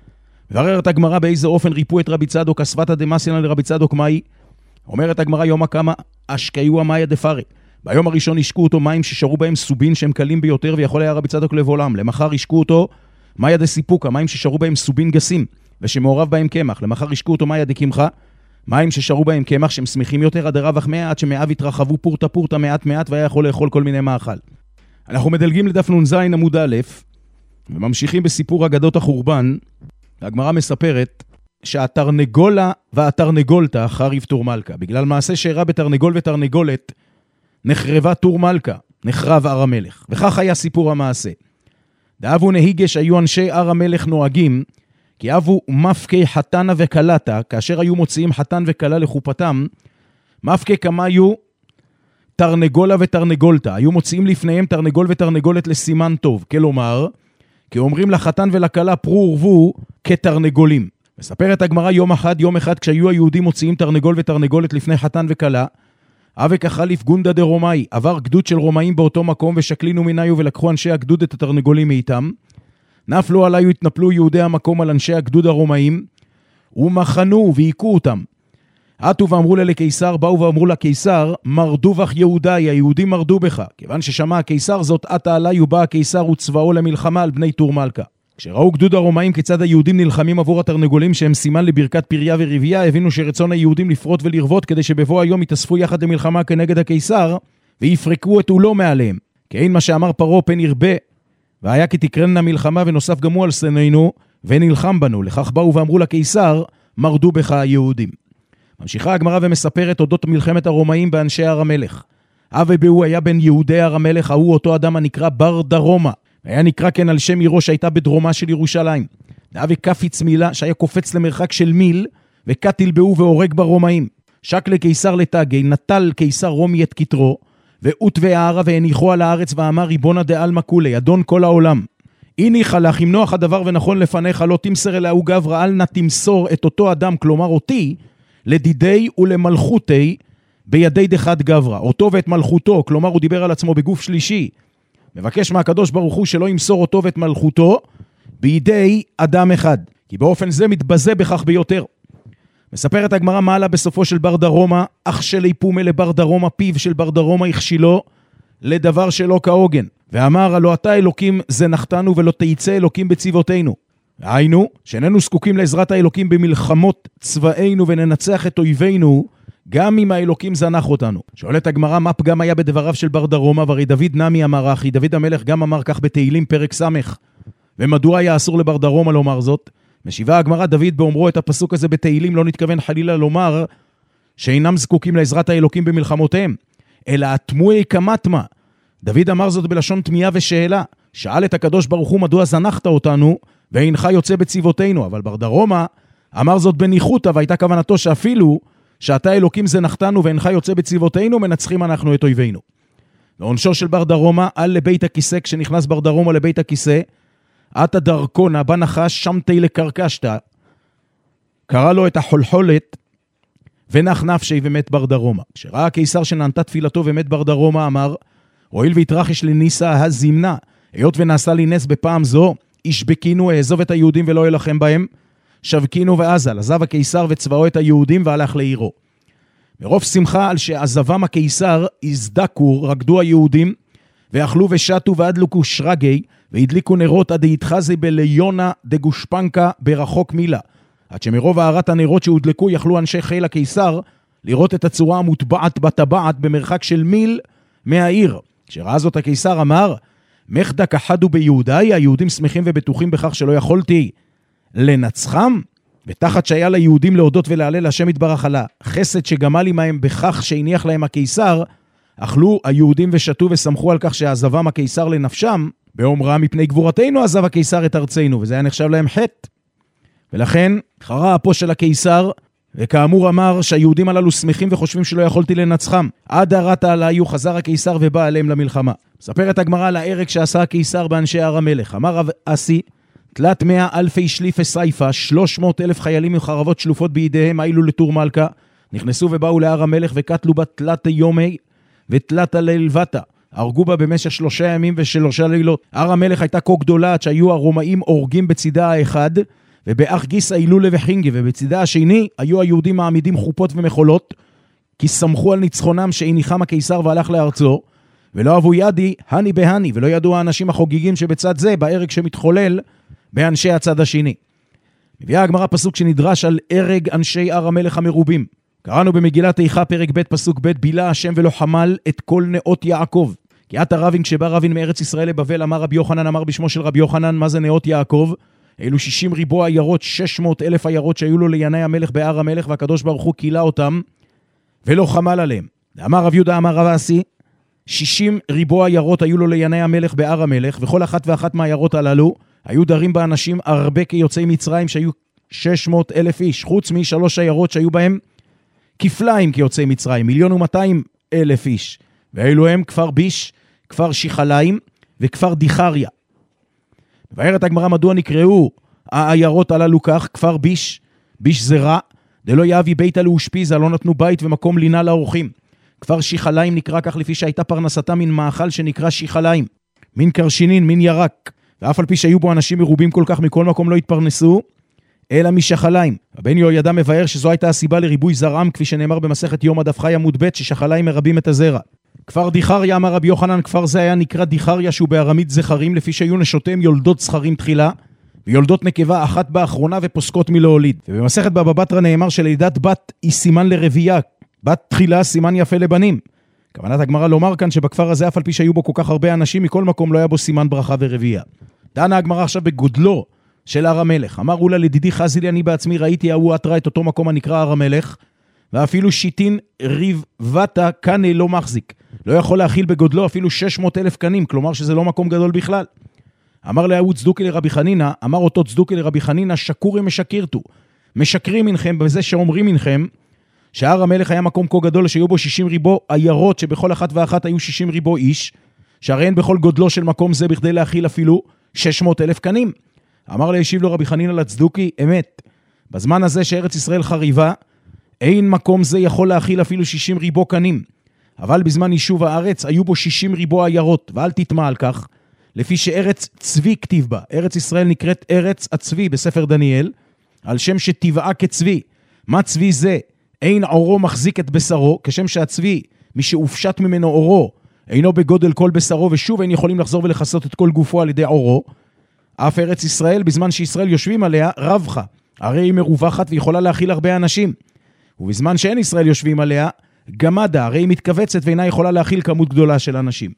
ובררת הגמרא באיזה אופן ריפו את רבי צדוק, הסבתא דמסיין לרבי צדוק מהי? אומרת הגמרא, יום הקמה אשקיו המאיה דפארי. ביום הראשון השקו אותו מים ששרו בהם סובין שהם קלים ביותר, ויכול היה רבי צדוק לבעולם. למחר השקו אותו מאיה דסיפוקה, מים ששרו בהם סובין גסים ושמעורב בהם קמח. למחר השקו אותו מאיה דקמחה, מים ששרו בהם קמח שהם שמחים יותר עד רבח מאה, עד שמאב התרחבו פורטה פורטה מעט מעט, והיה יכול לאכול כל מיני מאכל. אנחנו מדלגים לדף נ"ז עמוד א', וממשיכים בסיפור אגדות החורבן. הגמרא מספרת שהתרנגולה והתרנגולתה חריב תור מלכה. בגלל מעשה שאירע בתרנגול ותרנגולת, נחרבה תור מלכה, נחרב הר המלך. וכך היה סיפור המעשה. דאבו נהיגש היו אנשי הר המלך נוהגים, כי אבו מפקי חתנה וקלתה, כאשר היו מוציאים חתן וקלה לחופתם, מפקי כמה היו תרנגולה ותרנגולתה, היו מוציאים לפניהם תרנגול ותרנגולת לסימן טוב, כלומר, כי אומרים לחתן ולקלה פרו ורבו כתרנגולים. מספרת הגמרא יום אחד כשהיו היהודים מוציאים תרנגול ותרנגולת לפני חתן וקלה, אבק החליף גונדה דרומאי, עבר גדוד של רומאים באותו מקום ושקלינו מניו ולקחו אנשי הגדוד את התרנגולים מאיתם, נפלו עליו, התנפלו יהודי המקום על אנשי הגדוד הרומאים, ומחנו והיכו אותם. עטו ואמרו לקיסר, באו ואמרו לקיסר, מרדו בך יהודי, היהודים מרדו בך. כיוון ששמע הקיסר זאת, עטה עלי ובא הקיסר וצבאו למלחמה על בני תור מלכה. כשראו גדוד הרומאים כיצד היהודים נלחמים עבור התרנגולים שהם סימן לברכת פריה ורבייה, הבינו שרצון היהודים לפרוט ולרבות כדי שבבוא היום יתאספו יחד למלחמה כנגד הקיסר, ויפרקו את עולו מעליהם. כי אין מה שאמר פרעה פן ירבה, והיה כי תקרננה מלחמה ונוסף גמו על סנינו, ונלחם בנו. לכך באו ואמרו לקיסר, מרדו בך היהודים. ממשיכה הגמרא ומספרת אודות מלחמת הרומאים באנשי הר המלך. אבי בהו היה בין יהודי הר המלך, ההוא אותו אדם הנקרא בר דרומה. היה נקרא כן על שם עירו שהייתה בדרומה של ירושלים. דאבי קפיץ מילה שהיה קופץ למרחק של מיל, וקטיל בהו והורג ברומאים. שק לקיסר לתגי, נטל קיסר רומי את כתרו, ואות והערה והניחו על הארץ ואמר ריבונה דעלמא כולי, אדון כל העולם. הניח לך, אם נוח הדבר ונכון לפניך, לא תמסר אלהו גברא, אל נא תמסור את אותו אדם, כלומר אותי, לדידי ולמלכותי בידי דחד גברא. אותו ואת מלכותו, כלומר הוא דיבר על עצמו בגוף שלישי. מבקש מהקדוש ברוך הוא שלא ימסור אותו ואת מלכותו בידי אדם אחד, כי באופן זה מתבזה בכך ביותר. מספרת הגמרא מעלה בסופו של בר דרומה, אח שלי פומה לבר דרומה, פיו של בר דרומה הכשילו לדבר שלא כהוגן. ואמר, הלא אתה אלוקים זנחתנו ולא תייצא אלוקים בצבאותינו. היינו, שאיננו זקוקים לעזרת האלוקים במלחמות צבאינו וננצח את אויבינו, גם אם האלוקים זנח אותנו. שואלת הגמרא, מה פגם היה בדבריו של בר דרומה? והרי דוד נמי אמר אחי, דוד המלך גם אמר כך בתהילים פרק סמך. ומדוע היה אסור לבר דרומה לומר זאת? משיבה הגמרא, דוד באומרו את הפסוק הזה בתהילים לא נתכוון חלילה לומר שאינם זקוקים לעזרת האלוקים במלחמותיהם, אלא התמוהי כמתמה. דוד אמר זאת בלשון תמיהה ושאלה. שאל את הקדוש ברוך הוא מדוע זנחת אותנו ואינך יוצא בצבאותינו, אבל בר דרומה אמר זאת בניחותא, והייתה כוונתו שאפילו שאתה אלוקים זה נחתנו ואינך יוצא בצבאותינו, מנצחים אנחנו את אויבינו. ועונשו של בר דרומה, על לבית הכיסא, כשנכנס בר דרומה לבית הכיסא, עתה דרכונה, בא נחש, שמתי לקרקשתה, קרא לו את החולחולת, ונח נפשי ומת בר דרומה. כשראה הקיסר שנענתה תפילתו ומת בר דרומה, אמר, הואיל והתרחש לניסה הזמנה, היות ונעשה לי נס בפעם זו, ישבקינו, העזוב את היהודים ולא ילחם בהם, שבקינו ועזל, עזב הקיסר וצבאו את היהודים והלך לעירו. מרוב שמחה על שעזבם הקיסר, הזדקו, רקדו היהודים, ואכלו ושתו והדלוקו שרגי, והדליקו נרות עד יתחזי בליונה דגושפנקה ברחוק מילה. עד שמרוב הערת הנרות שהודלקו, יכלו אנשי חיל הקיסר לראות את הצורה המוטבעת בטבעת במרחק של מיל מהעיר. כשראה זאת הקיסר אמר, מחדה כחדו ביהודי, היהודים שמחים ובטוחים בכך שלא יכולתי לנצחם, ותחת שהיה ליהודים להודות ולהלל השם יתברך על החסד שגמל עמהם בכך שהניח להם הקיסר, אכלו היהודים ושתו ושמחו על כך שעזבם הקיסר לנפשם, באומרם מפני גבורתנו עזב הקיסר את ארצנו, וזה היה נחשב להם חטא. ולכן חרה אפו של הקיסר, וכאמור אמר שהיהודים הללו שמחים וחושבים שלא יכולתי לנצחם. עד הרעת עליו חזר הקיסר ובא עליהם למלחמה. מספרת הגמרא על ההרג שעשה הקיסר באנשי הר המלך. אמר רב אסי, תלת 100,000 שליפי סייפה, 300,000 חיילים עם חרבות שלופות בידיהם, אילו לתור מלכה, נכנסו ובאו להר המלך וקטלו בה תלת יומי ותלת לילבתה. הרגו בה במשך 3 ימים ו3 לילות. הר המלך הייתה כה גדולה עד שהיו הרומאים הורגים בצידה האחד, ובאח גיסא אילולה וחינגי, ובצידה השני היו היהודים מעמידים חופות ומחולות, כי סמכו על ניצחונם שהניחם הקיסר והלך לארצו, ולא אבו ידי, הני בהני, ולא ידעו האנשים החוגגים שבצד זה, בהרג שמתחולל באנשי הצד השני. מביאה הגמרא פסוק שנדרש על הרג אנשי הר המלך המרובים. קראנו במגילת איכה פרק ב' פסוק ב', בילה השם ולא חמל את כל נאות יעקב. כי עתה רבין, כשבא רבין מארץ ישראל לבבל, אמר רבי יוחנן, אמר בשמו של רבי יוחנן, מה זה נאות יעקב? אלו 60 ריבוע עיירות, 600,000 עיירות שהיו לו לינאי המלך בהר המלך, והקדוש ברוך הוא קילה אותם ולא חמל עליהם. אמר רב יהודה, אמר רב אסי, 60 ריבוע עיירות היו לו לינאי המלך בהר המלך, וכל אחת ואחת מהעיירות הללו היו דרים באנשים הרבה כיוצאי מצרים, שהיו 600,000 איש, חוץ מ3 עיירות שהיו בהם כפליים כיוצאי מצרים, 1,200,000 איש, ואלו הם כפר ביש, כפר שיחליים וכפר דיחריה. מבארת הגמרא מדוע נקראו העיירות הללו כך, כפר ביש, ביש זה רע, דלא יאבי ביתה לאושפיזה, לא נתנו בית ומקום לינה לאורחים. כפר שיחליים נקרא כך לפי שהייתה פרנסתה מן מאכל שנקרא שיחליים, מין קרשינין, מין ירק, ואף על פי שהיו בו אנשים מרובים כל כך, מכל מקום לא התפרנסו, אלא משחליים. הבן יהוידע מבאר שזו הייתה הסיבה לריבוי זרעם, כפי שנאמר במסכת יום הדף חי עמוד ב', ששחליים מרבים את הזרע. כפר דיחריה, אמר רבי יוחנן, כפר זה היה נקרא דיחריה, שהוא בארמית זכרים, לפי שהיו נשותיהם יולדות זכרים תחילה, ויולדות נקבה אחת באחרונה ופוסקות מלהוליד. ובמסכת בבא בתרא נאמר שלידת בת היא סימן לרבייה, בת תחילה סימן יפה לבנים. כוונת הגמרא לומר כאן שבכפר הזה, אף על פי שהיו בו כל כך הרבה אנשים, מכל מקום לא היה בו סימן ברכה ורבייה. דנה הגמרא עכשיו בגודלו של הר המלך. אמר אולה לדידי חזילי, אני בעצמי ראיתי ההוא אתרה את אותו מקום הנקרא הר המלך, ואפילו שיטין ריב וטה קנה לא מחזיק. לא יכול להכיל בגודלו אפילו 600,000 קנים, כלומר שזה לא מקום גדול בכלל. אמר להוא צדוקי לרבי חנינה, אמר אותו צדוקי לרבי חנינה, שקורי משקירתו. משקרים מנכם בזה שאומרים מנכם, שהר המלך היה מקום כה גדול שהיו בו 60 ריבו עיירות, שבכל אחת ואחת היו 60 ריבו איש, שהרי אין בכל גודלו של מקום זה בכדי להכיל אפילו 600,000 קנים. אמר להשיב לו רבי חנינה לצדוקי, אמת, בזמן הזה שארץ ישראל חריבה, אין מקום זה יכול להכיל אפילו 60 ריבו קנים, אבל בזמן יישוב הארץ היו בו 60 ריבו עיירות, ואל תטמע על כך, לפי שארץ צבי כתיב בה. ארץ ישראל נקראת ארץ הצבי בספר דניאל, על שם שטבעה כצבי. מה צבי זה? אין עורו מחזיק את בשרו, כשם שהצבי, מי שהופשט ממנו עורו, אינו בגודל כל בשרו, ושוב אין יכולים לחזור ולחסות את כל גופו על ידי עורו. אף ארץ ישראל, בזמן שישראל יושבים עליה, רבחה. הרי היא מרווחת ויכולה להכיל הרבה אנשים. ובזמן שאין ישראל יושבים עליה, גמדה, הרי היא מתכווצת ואינה יכולה להכיל כמות גדולה של אנשים.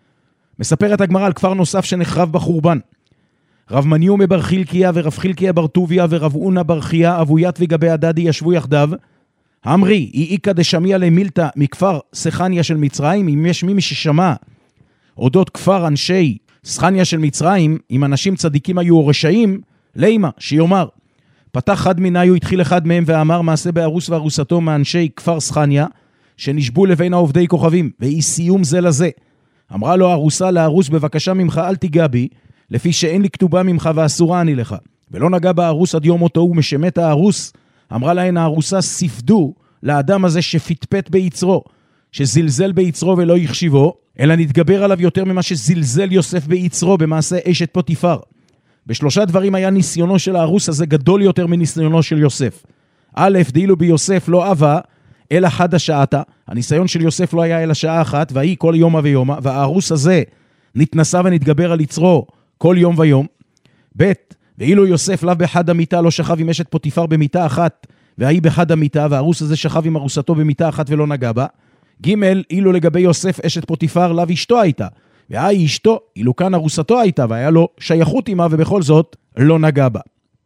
מספרת הגמרא על כפר נוסף שנחרב בחורבן. רב מניו מבר חילקיה ורב חילקיה בר טוביה ורב אונה בר חייה, אבוית וגבי הדדי ישבו יחדיו. אמרי, היא איקה דשמיה למילתא מכפר סחניה של מצרים, אם יש מי ששמע אודות כפר אנשי סחניה של מצרים, אם אנשים צדיקים היו או רשעים, לימה, שיומר, פתח חד מיניו, התחיל אחד מהם ואמר מעשה בארוס וארוסתו מאנשי כפר סחניה, שנשבו לבין העובדי כוכבים, ואי סיום זה לזה. אמרה לו ארוסה לארוס, בבקשה ממך אל תיגע בי, לפי שאין לי כתובה ממך ואסורה אני לך. ולא נגע בארוס עד יום מותו, ומשמת הארוס, אמרה להן הארוסה, ספדו לאדם הזה שפטפט ביצרו, שזלזל ביצרו ולא יחשיבו, אלא נתגבר עליו יותר ממה שזלזל יוסף ביצרו במעשה אשת פוטיפר. בשלושה דברים היה ניסיונו של הארוס הזה גדול יותר מניסיונו של יוסף. א', דאילו ביוסף לא אהבה, אלא חד השעתה. הניסיון של יוסף לא היה אלא שעה אחת, והיא כל יומה ויומה, והארוס הזה נתנסה ונתגבר על יצרו כל יום ויום. ב', ואילו יוסף לאו בחד המיטה לא שכב עם אשת פוטיפר במיטה אחת, והיא בחד המיטה, והארוס הזה שכב עם ארוסתו במיטה אחת ולא נגע בה. ג', אילו לגבי יוסף אשת פוטיפר לאו אשתו הייתה, והיא אשתו, אילו כאן ארוסתו הייתה, והיה לו שייכות עמה, ובכל זאת לא נגע בה.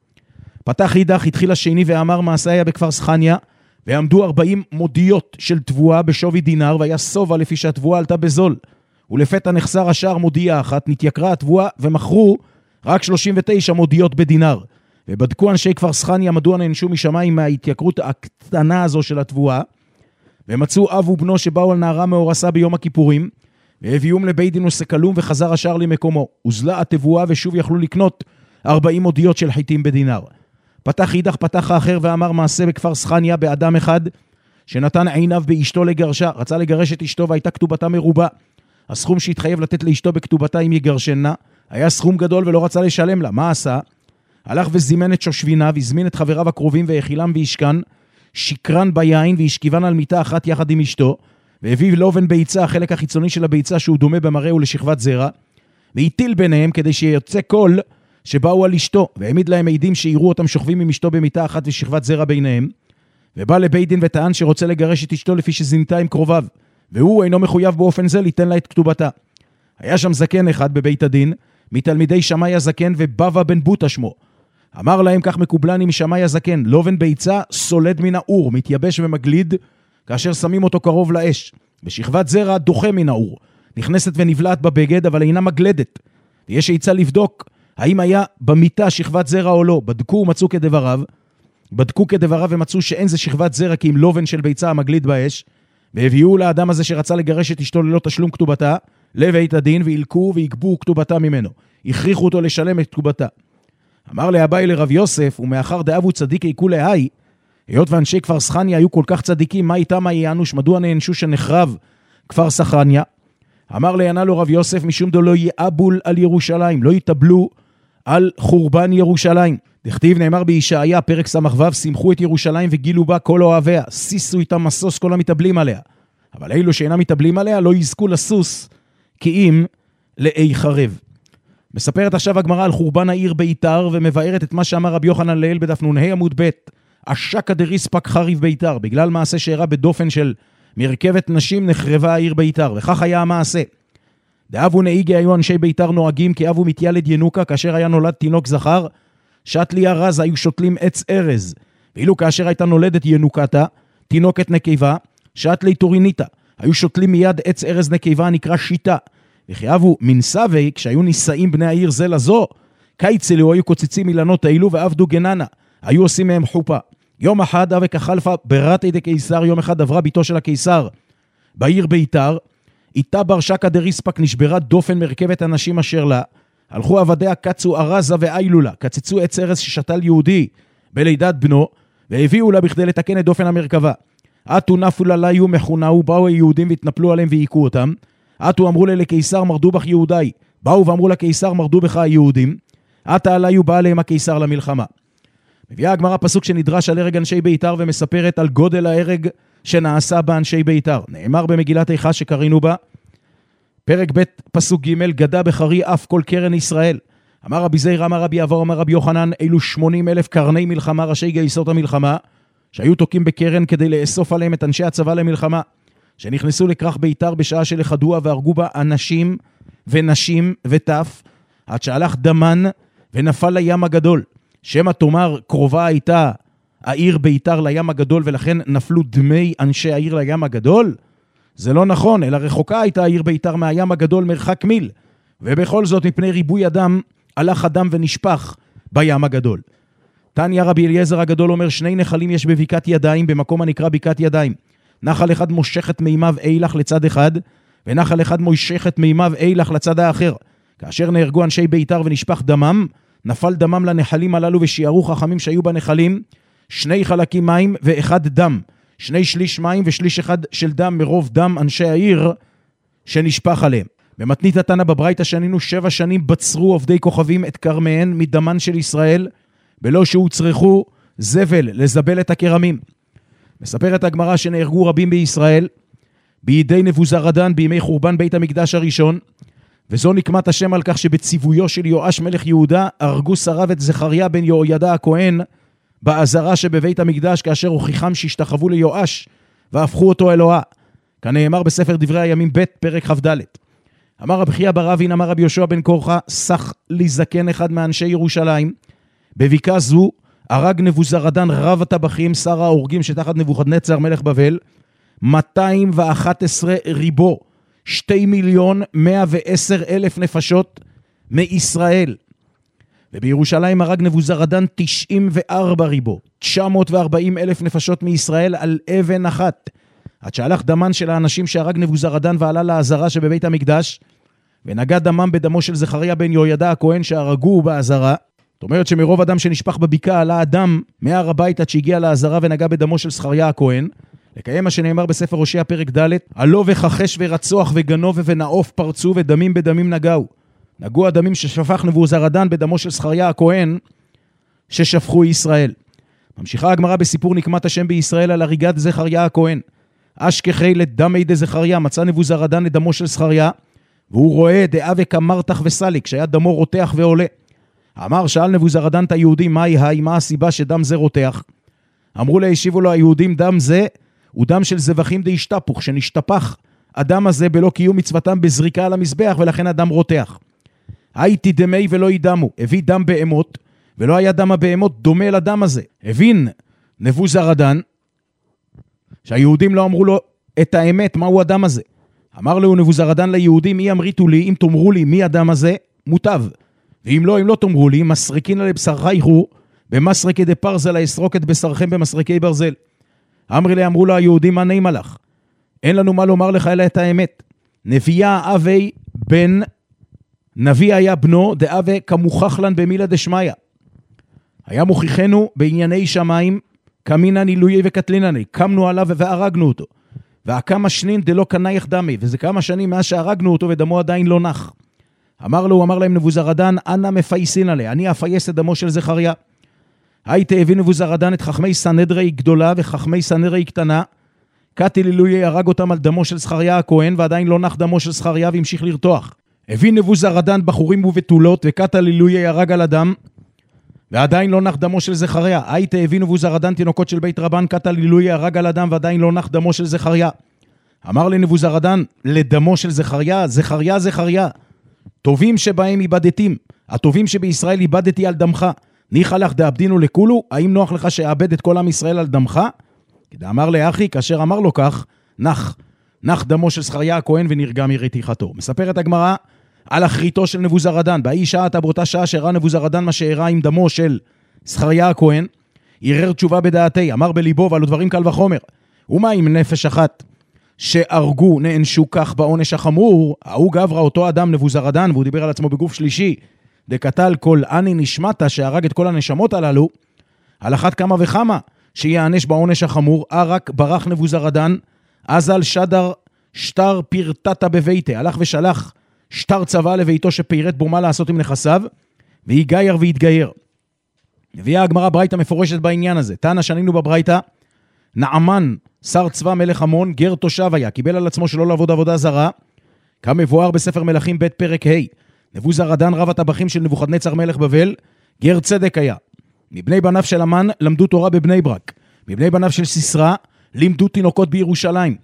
פתח אידך, התחיל השני ואמר מעשה היה בכפר סחניה, ועמדו 40 מודיות של תבואה בשווי דינר, והיה סובה לפי שהתבואה עלתה בזול. ולפתע נחסר השאר מודיעה אחת, נתייקרה התבואה, ומכרו רק 39 מודיות בדינר. ובדקו אנשי כפר סחניה מדוע נענשו משמיים מההתייקרות הקטנה הזו של התבואה, ומצאו אב ובנו שבאו על נערה מאורסה ביום הכיפורים, והביאום לבית דין וסקלום, וחזר השאר למקומו. הוזלה התבואה ושוב יכלו לקנות 40 מודיות של חיטים בדינר. פתח אידך, פתח האחר ואמר מעשה בכפר סחניה באדם אחד, שנתן עיניו באשתו לגרשה, רצה לגרש את אשתו והייתה כתובתה מרובה. הסכום שהתחייב לתת לאשתו בכתובתה אם יגרשנה, היה סכום גדול ולא רצה לשלם לה. מה עשה? הלך וזימן את שושביניו, הזמין את חבריו הקרובים והאכילם וישכן, שקרן ביין וישכיבן על מיטה אחת יחד עם אשתו, והביא לובן ביצה, החלק החיצוני של הביצה שהוא דומה במראה ולשכבת זרע, והטיל ביניהם כדי שיוצא קול שבאו על אשתו, והעמיד להם עדים שיראו אותם שוכבים עם אשתו במיטה אחת ושכבת זרע ביניהם, ובא לבית דין וטען שרוצה לגרש את אשתו לפי שזינתה עם קרוביו, והוא אינו מחויב באופן זה ליתן לה את כתובתה. היה שם זקן אחד בבית הדין, מתלמידי שמאי הזקן ובבא בן בוטה שמו. אמר להם כך מקובלני משמאי הזקן, לובן ביצה סולד מן האור, מתייבש ומגליד, כאשר שמים אותו קרוב לאש. בשכבת זרע דוחה מן האור, נכנסת ונבלעת בבגד, אבל אינה מגלדת. ויש עצה לבדוק האם היה במיטה שכבת זרע או לא. בדקו כדבריו ומצאו שאין זה שכבת זרע, כי אם לובן של ביצה המגליד באש, והביאו לאדם הזה שרצה לגרש את אשתו ללא תשלום כתובתה, לבית הדין, וילקו ויקבו כתובתה ממנו. הכריחו אותו לשלם את כתובתה. אמר לאביי לרב יוסף, ומאחר דאבו צדיק יקו להי, היות ואנשי כפר סחניה היו כל כך צדיקים, מה איתם היענוש, מדוע נענשו שנחרב כפר סחניה? אמר ליענה לו רב יוסף, משום דו לא יאבול על ירושלים, לא יתאבלו על חורבן ירושלים. דכתיב נאמר בישעיה, פרק סמ"ו, שמחו את ירושלים וגילו בה כל אוהביה, סיסו איתם מסוס כל המתאבלים עליה. אבל אלו שאינם מתאבלים עליה לא יזכו לסוס, כי אם לאי חרב. מספרת עכשיו הגמרא על חורבן העיר ביתר, ומבארת את מה שאמר רבי יוחנן לאל בדף נ"ה עמוד ב', השקא דריספק חריב ביתר, בגלל מעשה שאירע בדופן של מרכבת נשים נחרבה העיר ביתר, וכך היה המעשה. דאבו נהיגי היו אנשי ביתר נוהגים, כי אבו מתיילד ינוקה, כאשר היה נולד תינוק זכר, שתלי הרז היו שותלים עץ ארז, ואילו כאשר הייתה נולדת ינוקתה, תינוקת נקבה, שתלי טוריניתה, היו שותלים מיד עץ ארז נקבה נקרא שיטה, וכי אבו מנסווי, כשהיו נישאים בני העיר זה לזו, קיצלו היו קוצצים אילנות האלו ועבדו גננה, היו עושים מהם חופה. יום אחד אבק החלפה ברתי דקיסר, יום אחד עברה ביתו של הקיסר בעיר ביתר, איתה ברשקה דריספק נשברה דופן מרכבת אנשים אשר לה, הלכו עבדיה קצו ארזה ואיילולה, קצצו עץ ארז ששתל יהודי בלידת בנו, והביאו לה בכדי לתקן את דופן המרכבה. עטו נפו לה ליו מכונאו, באו היהודים והתנפלו עליהם והיכו אותם. עטו אמרו לה לקיסר מרדו בך יהודי, באו ואמרו לקיסר מרדו בך היהודים. עטה עליו בא עליהם הקיסר למלחמה. מביאה הגמרא פסוק שנדרש על הרג אנשי ביתר, ומספרת על גודל ההרג שנעשה באנשי ביתר. נאמר במגילת איכה שקרינו בה, פרק ב' פסוק ג', גדה בחרי אף כל קרן ישראל. אמר רבי זעיר, אמר רבי אבו, אמר רבי יוחנן, אלו 80,000 קרני מלחמה, ראשי גייסות המלחמה, שהיו תוקים בקרן כדי לאסוף עליהם את אנשי הצבא למלחמה, שנכנסו לכרך ביתר בשעה שלחדוה והרגו בה אנשים ונשים וטף, עד שהלך דמן ונפל לים הגדול. שמה תאמר קרובה הייתה העיר ביתר לים הגדול, ולכן נפלו דמי אנשי העיר לים הגדול? זה לא נכון, אלא רחוקה הייתה העיר ביתר מהים הגדול מרחק מיל, ובכל זאת מפני ריבוי אדם הלך אדם ונשפך בים הגדול. תניא רבי אליעזר הגדול אומר, 2 נחלים יש בבקעת ידיים, במקום הנקרא בקעת ידיים. נחל אחד מושך את מימיו אילך לצד אחד, ונחל אחד מושך את מימיו אילך לצד האחר. כאשר נהרגו אנשי ביתר ונשפך דמם, נפל דמם לנחלים הללו, ושיערו חכמים שהיו בנחלים 2 חלקים מים ו1 דם. 2/3 מים ו1/3 של דם, מרוב דם אנשי העיר שנשפך עליהם. במתנית התנא בברייתא שנינו 7 שנים בצרו עובדי כוכבים את כרמיהן מדמן של ישראל, בלא שהוצרכו זבל לזבל את הכרמים. מספרת הגמרא שנהרגו רבים בישראל בידי נבוזראדן בימי חורבן בית המקדש הראשון, וזו נקמת השם על כך שבציוויו של יואש מלך יהודה הרגו שריו את זכריה בן יהוידע הכהן בעזרה שבבית המקדש, כאשר הוכיחם שהשתחוו ליואש והפכו אותו אלוהה, כנאמר בספר דברי הימים ב' פרק כ"ד. אמר רבי חייא בר אבין אמר רבי יהושע בן קורחה, סח לי זקן אחד מאנשי ירושלים, בבקעה זו הרג נבוזראדן רב הטבחים שר ההורגים שתחת נבוכדנצר מלך בבל 211 ריבו, 2,110,000 נפשות מישראל. ובירושלים הרג נבוזראדן 94 ריבו, 940,000 נפשות מישראל על אבן אחת. עד שהלך דמן של האנשים שהרג נבוזראדן ועלה לעזרה שבבית המקדש, ונגע דמם בדמו של זכריה בן יהוידע הכהן שהרגו בעזרה. זאת אומרת שמרוב אדם שנשפך בבקעה עלה אדם מהר הבית עד שהגיע לעזרה ונגע בדמו של זכריה הכהן, לקיים מה שנאמר בספר הושע פרק ד', עלו וכחש ורצוח וגנוב ונעוף פרצו ודמים בדמים נגעו. נגעו הדמים ששפך נבוזראדן בדמו של זכריה הכהן ששפכו ישראל. ממשיכה הגמרא בסיפור נקמת השם בישראל על הריגת זכריה הכהן. אשכחי לדמי דזכריה, מצא נבוזראדן לדמו של זכריה, והוא רואה דעה וכמרתח וסליק, שהיה דמו רותח ועולה. אמר, שאל נבוזראדן את היהודים, מה הסיבה שדם זה רותח? אמרו לה, השיבו לו היהודים, דם זה הוא דם של זבחים דהשתפוך, שנשתפח הדם הזה בלא קיום מצוותם בזריקה על המזבח, ולכן הדם רותח. הייתי דמי ולא ידמו, הביא דם בהמות, ולא היה דם הבהמות דומה לדם הזה. הבין נבוזראדן, שהיהודים לא אמרו לו את האמת, מהו הדם הזה. אמר לו נבוזראדן ליהודים, מי אמריתו לי, אם תאמרו לי מי הדם הזה, מוטב. ואם לא תאמרו לי, מסריקין לבשרכיכו, במסרקי דפרזל, אסרוק את בשרכם במסרקי ברזל. אמרו לו היהודים, מה נעים לך? אין לנו מה לומר לך אלא את האמת. נביאה אבי בן, נביא היה בנו, דאבי כמוכח לן במילה דשמיא. היה מוכיחנו בענייני שמיים, כמינן אילויי וקטלינני, קמנו עליו והרגנו אותו. והקם השנין דלא קנייך דמי, וזה כמה שנים מאז שהרגנו אותו ודמו עדיין לא נח. אמר להם נבוזראדן, אנא מפייסין עליה, אני אפייס את דמו של זכריה. הייתה הביא נבוזראדן את חכמי סנהדרי גדולה וחכמי סנהדרי קטנה, קטיל אילויי הרג אותם על דמו של זכריה הכהן, ועדיין לא נח דמו של זכריה והמשיך לרתוח. הביא נבוזראדן בחורים ובתולות, וקטיל אילויי הרג על הדם, ועדיין לא נח דמו של זכריה. הייתה הביא נבוזראדן תינוקות של בית רבן, קטיל אילויי הרג על הדם, ועדיין לא נח דמו של זכריה. אמר לנבוזראדן, לדמו של זכריה, זכריה, טובים שבהם איבדתים, הטובים שבישראל איבדתי על דמך. ניחא לך דאבדינו לכולו, האם נוח לך שאעבד את כל עם ישראל על דמך? אמר לאחי, כאשר אמר לו כך, נח דמו של זכריה הכהן ונרגע מרתיחתו. מספרת הגמרא על אחריתו של נבוזראדן, באי שעה באותה שעה שראה נבוזראדן מה שאירע עם דמו של זכריה הכהן, ערער תשובה בדעתי, אמר בליבו, ועלו דברים קל וחומר, ומה עם נפש אחת שהרגו נענשו כך בעונש החמור? ההוא גברא אותו אדם נבוזראדן, והוא דיבר על עצמו בגוף שלישי, דקטל כל אני נשמתה, שהרג את כל הנשמות הללו, על אחת כמה וכמה שיענש בעונש החמור. רק ברח נבוזראדן, אזל שטר פרטתה בביתה, הלך ושלח שטר צבא לביתו שפירט בו מה לעשות עם נכסיו, והיגייר והתגייר. הביאה הגמרא ברייתא מפורשת בעניין הזה. תנא שנינו בברייתא, נעמן שר צבא מלך עמון, גר תושב היה, קיבל על עצמו שלא לעבוד עבודה זרה, כמבואר בספר מלכים ב' פרק ה'. נבוזראדן רב הטבחים של נבוכדנצר מלך בבל, גר צדק היה. מבני בניו של המן למדו תורה בבני ברק, מבני בניו של סיסרא לימדו תינוקות בירושלים,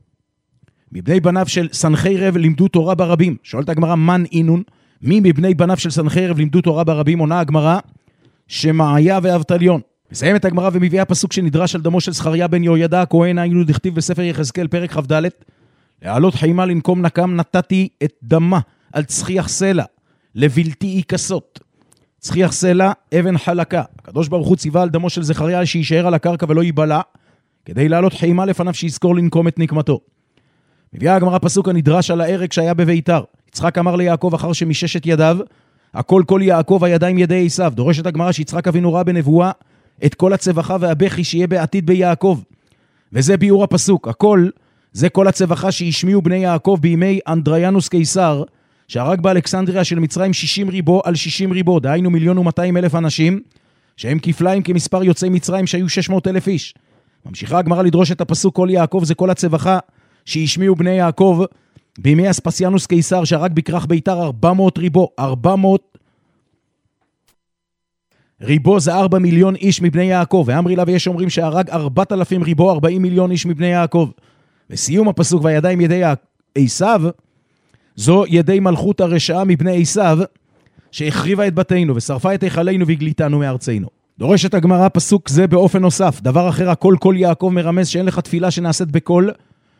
מבני בניו של סנחריב לימדו תורה ברבים. שואלת הגמרא, מן אינון, מי מבני בניו של סנחריב לימדו תורה ברבים? עונה הגמרא, שמעיה ואבטליון. מסיימת הגמרא ומביאה פסוק שנדרש על דמו של זכריה בן יהוידע הכהן, היינו דכתיב בספר יחזקאל פרק כ"ד, להעלות חיימה לנקום נקם, נתתי את דמה על צחיח סלע, לבלתי עיקסות. צריח סלע, אבן חלקה. הקדוש ברוך הוא ציווה על דמו של זכריה שישאר על הקרקע ולא ייבלע, כדי לעלות חימה לפניו שיזכור לנקום את נקמתו. מביאה הגמרא פסוק הנדרש על ההרג שהיה בביתר. יצחק אמר ליעקב אחר שמששת ידיו, הכל כל יעקב הידיים ידי עשיו. דורשת הגמרא שיצחק אבינו ראה בנבואה את כל הצווחה והבכי שיהיה בעתיד ביעקב. וזה ביאור הפסוק. הכל זה כל הצווחה שהשמיעו בני יעקב בימי אנדריאנוס קיסר, שהרג באלכסנדריה של מצרים 60 ריבו על 60 ריבו, דהיינו 1,200,000 אנשים, שהם כפליים כמספר יוצאי מצרים שהיו 600,000 איש. ממשיכה הגמרא לדרוש את הפסוק כל יעקב זה כל הצווחה שהשמיעו בני יעקב בימי אספסיאנוס קיסר שהרג בכרך ביתר 400 ריבו. 400 ריבו זה 4 מיליון איש מבני יעקב, ואמרי לה ויש אומרים שהרג 4,000 ריבו 40 מיליון איש מבני יעקב. וסיום הפסוק והידיים ידי עשיו, זו ידי מלכות הרשעה מבני עשיו שהחריבה את בתינו ושרפה את היכלנו והגליתנו מארצנו. דורשת הגמרא פסוק זה באופן נוסף. דבר אחר, הכל כל יעקב מרמז שאין לך תפילה שנעשית בקול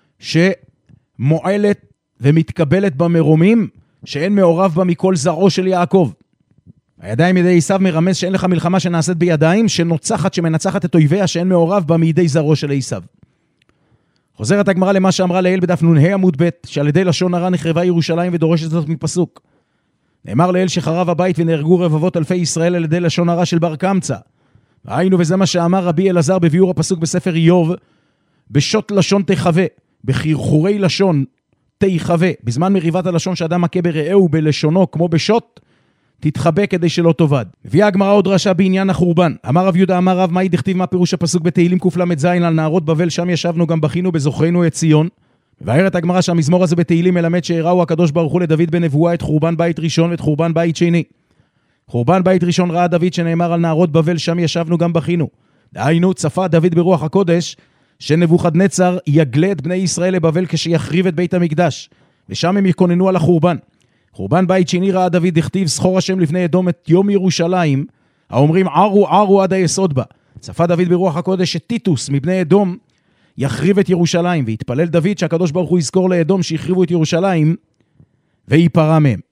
שמועלת ומתקבלת במרומים, שאין מעורב בה מכל זרעו של יעקב. הידיים ידי עשיו מרמז שאין לך מלחמה שנעשית בידיים, שנוצחת, שמנצחת את אויביה, שאין מעורב בה מידי זרעו של עשיו. חוזרת הגמרא למה שאמרה לאל בדף נ"ה עמוד ב', שעל ידי לשון הרע נחרבה ירושלים, ודורשת זאת מפסוק. נאמר לאל שחרב הבית ונהרגו רבבות אלפי ישראל על ידי לשון הרע של בר קמצא. והיינו וזה מה שאמר רבי אלעזר בביאור הפסוק בספר איוב, בשוט לשון תחווה, בחרחורי לשון תחווה, בזמן מריבת הלשון שאדם מכה ברעהו בלשונו כמו בשוט, תתחבא כדי שלא תאבד. הביאה הגמרא עוד דרשה בעניין החורבן. אמר רב יהודה אמר רב, מהי דכתיב מה פירוש הפסוק בתהילים קל"ז על נהרות בבל, שם ישבנו גם בכינו בזוכרנו את ציון. והערת הגמרא שהמזמור הזה בתהילים מלמד שהראו הקדוש ברוך הוא לדוד בנבואה את חורבן בית ראשון ואת חורבן בית שני. חורבן בית ראשון ראה דוד שנאמר על נהרות בבל, שם ישבנו גם בכינו. דהיינו, צפה דוד ברוח הקודש שנבוכדנצר יגלה את בני ישראל לבבל כשיחריב את בית המקדש, ושם הם יקוננו על החורבן. חורבן בית שני ראה דוד דכתיב זכור השם לפני אדום את יום ירושלים, האומרים ערו ערו עד היסוד בה. צפה דוד ברוח הקודש שטיטוס מבני אדום יחריב את ירושלים, והתפלל דוד שהקדוש ברוך הוא יזכור לאדום שיחריבו את ירושלים ויפרע מהם.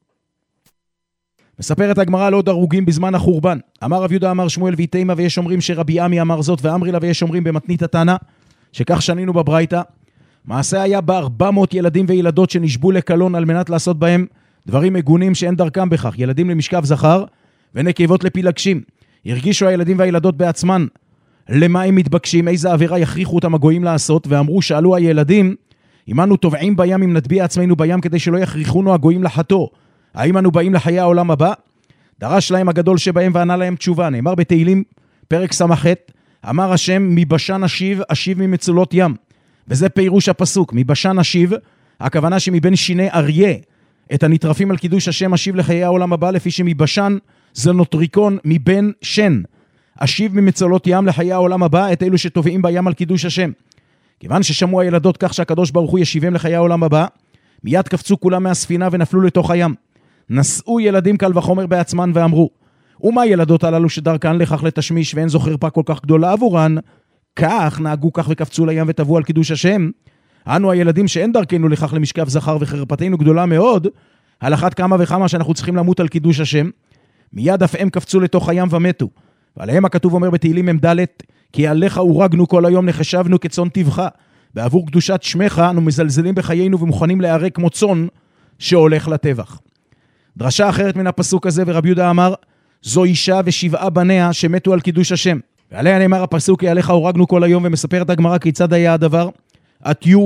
מספרת הגמרא על עוד הרוגים בזמן החורבן. אמר רב יהודה אמר שמואל ויתימה, ויש אומרים שרבי עמי אמר זאת, ואמרי לה ויש אומרים במתנית התנא, שכך שנינו בברייתא. מעשה היה ב400 ילדים וילדות שנשבו לקלון על מנת לעשות בהם דברים מגונים שאין דרכם בכך, ילדים למשכב זכר ונקבות לפילגשים. הרגישו הילדים והילדות בעצמן למה הם מתבקשים, איזה עבירה יכריחו אותם הגויים לעשות, ואמרו, שאלו הילדים, אם אנו טובעים בים, אם נטביע עצמנו בים כדי שלא יכריחונו הגויים לחטוא, האם אנו באים לחיי העולם הבא? דרש להם הגדול שבהם וענה להם תשובה. נאמר בתהילים פרק ס"ח, אמר השם מבשן אשיב, אשיב ממצולות ים. וזה פירוש הפסוק, מבשן אשיב, הכוונה שמבין שיני אריה, את הנטרפים על קידוש השם אשיב לחיי העולם הבא, לפי שמבשן זה נוטריקון מבין שן. אשיב ממצולות ים לחיי העולם הבא, את אלו שטובעים בים על קידוש השם. כיוון ששמעו הילדות כך שהקדוש ברוך הוא ישיבם לחיי העולם הבא, מיד קפצו כולם מהספינה ונפלו לתוך הים. נשאו ילדים קל וחומר בעצמן ואמרו, ומה ילדות הללו שדרכן לכך לתשמיש ואין זו חרפה כל כך גדולה עבורן, כך נהגו כך וקפצו לים וטבעו על קידוש השם. אנו הילדים שאין דרכנו לכך למשכב זכר וחרפתנו גדולה מאוד, על אחת כמה וכמה שאנחנו צריכים למות על קידוש השם. מיד אף הם קפצו לתוך הים ומתו. ועליהם הכתוב אומר בתהילים מ"ד, כי עליך הורגנו כל היום נחשבנו כצאן טבחה, בעבור קדושת שמך אנו מזלזלים בחיינו ומוכנים להיהרג כמו צאן שהולך לטבח. דרשה אחרת מן הפסוק הזה, ורבי יהודה אמר, זו אישה ו7 בניה שמתו על קידוש השם. ועליה נאמר הפסוק, כי עליך הורגנו כל היום, ומספרת הגמרא כיצד היה הדבר. עטיו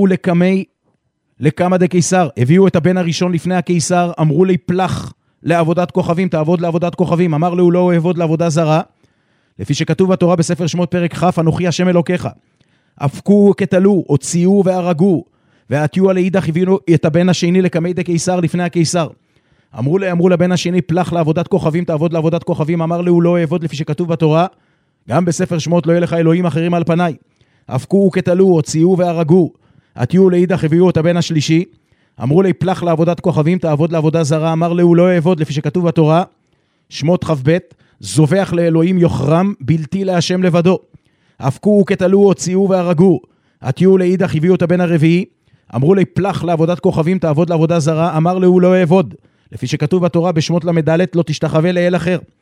לקמא דקיסר, הביאו את הבן הראשון לפני הקיסר, אמרו לי פלח לעבודת כוכבים, תעבוד לעבודת כוכבים. אמר לו, לא אעבוד לעבודה זרה, לפי שכתוב בתורה בספר שמות פרק כ', אנוכי השם אלוקיך. אפקו כתלו, הוציאו והרגו, ועטיו לאידך, הביאו את הבן השני לקמא דקיסר לפני הקיסר. אמרו לבן השני, פלח לעבודת כוכבים, תעבוד לעבודת כוכבים. אמר לו, לא אעבוד, לפי שכתוב בתורה, גם בספר שמות, לא יהיה לך אלוהים אחרים על פניי. אפקו כתלו, הוציאו והרגו, עטיו לאידך, הביאו את הבן השלישי. אמרו לי, פלח לעבודת כוכבים, תעבוד לעבודה זרה. אמר לו, לא אעבוד, לפי שכתוב בתורה, שמות כ"ב, זובח לאלוהים יוחרם, בלתי להשם לבדו. אפקו כתלו, הוציאו והרגו, עטיו לאידך, הביאו את הבן הרביעי. אמרו לי, פלח לעבודת כוכבים, תעבוד לעבודה זרה. אמר לו, לא אעבוד, לפי שכתוב בתורה בשמות ל"ד, לא תשתחווה לאל אחר.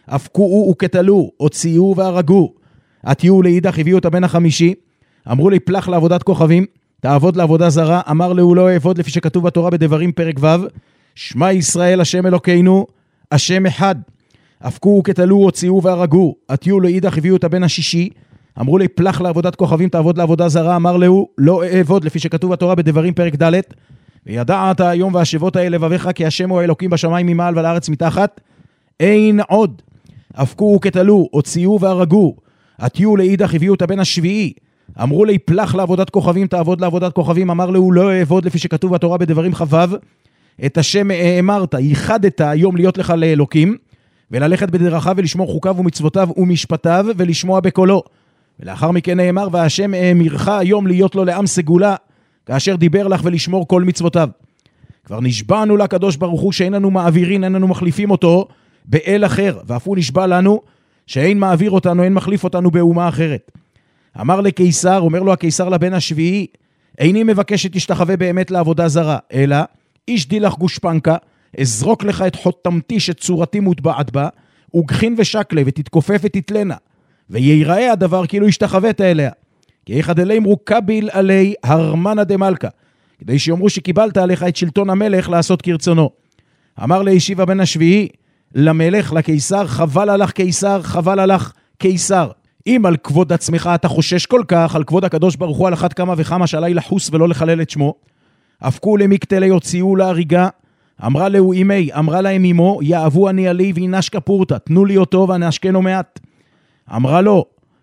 הפקעו וקטלו, הוציאו והרגו. עתיו לאידך, הביאו את הבן החמישי, אמרו לי פלח לעבודת כוכבים, תעבוד לעבודה זרה, אמר לו לא אעבוד לפי שכתוב בתורה בדברים פרק ו', שמע ישראל השם אלוקינו, השם אחד. הפקעו וקטלו, הוציאו והרגו. עתיו לאידך, הביאו את הבן השישי, אמרו לי פלח לעבודת כוכבים, תעבוד לעבודה זרה, אמר לו לא אעבוד לפי שכתוב בתורה בדברים פרק ד', וידעת היום והשבות האלה לבביך כי השם הוא האלוקים בשמיים ממעל ועל הארץ מתחת, אין עוד. הפקעו וקטלו, הוציאו והרגו. עתיו לאידך, הביאו את הבן השביעי, אמרו לי פלח לעבודת כוכבים, תעבוד לעבודת כוכבים, אמר לו לא אעבוד לפי שכתוב בתורה בדברים כ"ו, את השם האמרת, ייחדת היום להיות לך לאלוקים, וללכת בדרכיו ולשמור חוקיו ומצוותיו ומשפטיו ולשמוע בקולו. ולאחר מכן נאמר, והשם האמירך היום להיות לו לעם סגולה, כאשר דיבר לך ולשמור כל מצוותיו. כבר נשבענו לקדוש ברוך הוא שאין לנו מעבירים, אין לנו מחליפים אותו באל אחר, ואף הוא נשבע לנו שאין מעביר אותנו, אין מחליף אותנו באומה אחרת. אמר לקיסר, אומר לו הקיסר לבן השביעי, איני מבקש שתשתחווה באמת לעבודה זרה, אלא איש דילך גושפנקה, אזרוק לך את חותמתי שצורתי מוטבעת בה, וגחין ושקלה ותתכופף ותתלנה, ויראה הדבר כאילו השתחווית אליה. כי אחד אלי אמרו קביל עלי הרמנה דמלכה, כדי שיאמרו שקיבלת עליך את שלטון המלך לעשות כרצונו. אמר לישיב הבן השביעי, למלך, לקיסר, חבל עליך קיסר, חבל עליך קיסר. אם על כבוד עצמך אתה חושש כל כך, על כבוד הקדוש ברוך הוא על אחת כמה וכמה שעלי לחוס ולא לחלל את שמו. הפקו למקטלי, הוציאו להריגה, אמרה לו אימי, אמרה להם אמו, יאהבו אני עלי וינש כפורתה, תנו לי אותו ואנשכנו מעט. אמרה לו,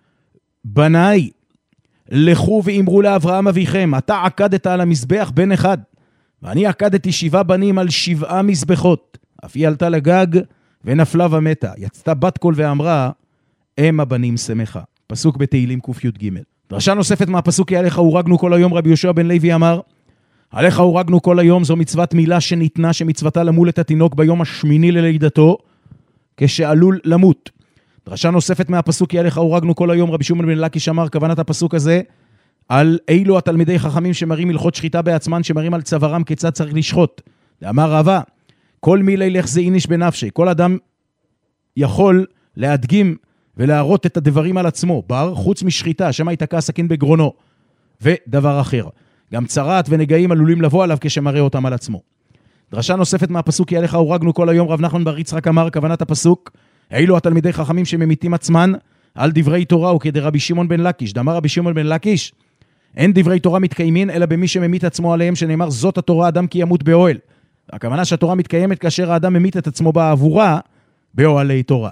בניי, לכו ואמרו לאברהם אביכם, אתה עקדת על המזבח בן אחד, ואני עקדתי 7 בנים על 7 מזבחות. אף היא עלתה לגג ונפלה ומתה. יצתה בת קול ואמרה, אם הבנים שמחה. פסוק בתהילים ק"ג. דרשה נוספת מהפסוק, עליך הורגנו כל היום, רבי יהושע בן לוי אמר, עליך הורגנו כל היום, זו מצוות מילה שניתנה, שמצוותה למול את התינוק ביום השמיני ללידתו, כשעלול למות. דרשה נוספת מהפסוק, עליך הורגנו כל היום, רבי שמעון בן לקיש אמר, כוונת הפסוק הזה, על אילו התלמידי חכמים שמראים הלכות שחיטה בעצמן, שמראים על צווארם כיצד צריך לשחוט. אמר רבא, כל מילי לך זה איניש בנפשי, כל אדם יכול להדגים ולהראות את הדברים על עצמו, בר חוץ משחיטה, שמה יתקע סכין בגרונו, ודבר אחר. גם צרעת ונגעים עלולים לבוא עליו כשמראה אותם על עצמו. דרשה נוספת מהפסוק, עליך הורגנו כל היום, רב נחמן בר יצחק אמר, כוונת הפסוק, אילו התלמידי חכמים שממיתים עצמן על דברי תורה, וכדי רבי שמעון בן לקיש. דאמר רבי שמעון בן לקיש, אין דברי תורה מתקיימים, אלא במי שממית עצמו עליהם, שנאמר, זאת התורה, אדם כי ימות באוהל. הכוונה שהתורה מתקיימת כאשר האדם ממית את עצמו בעבורה, באוהלי תורה.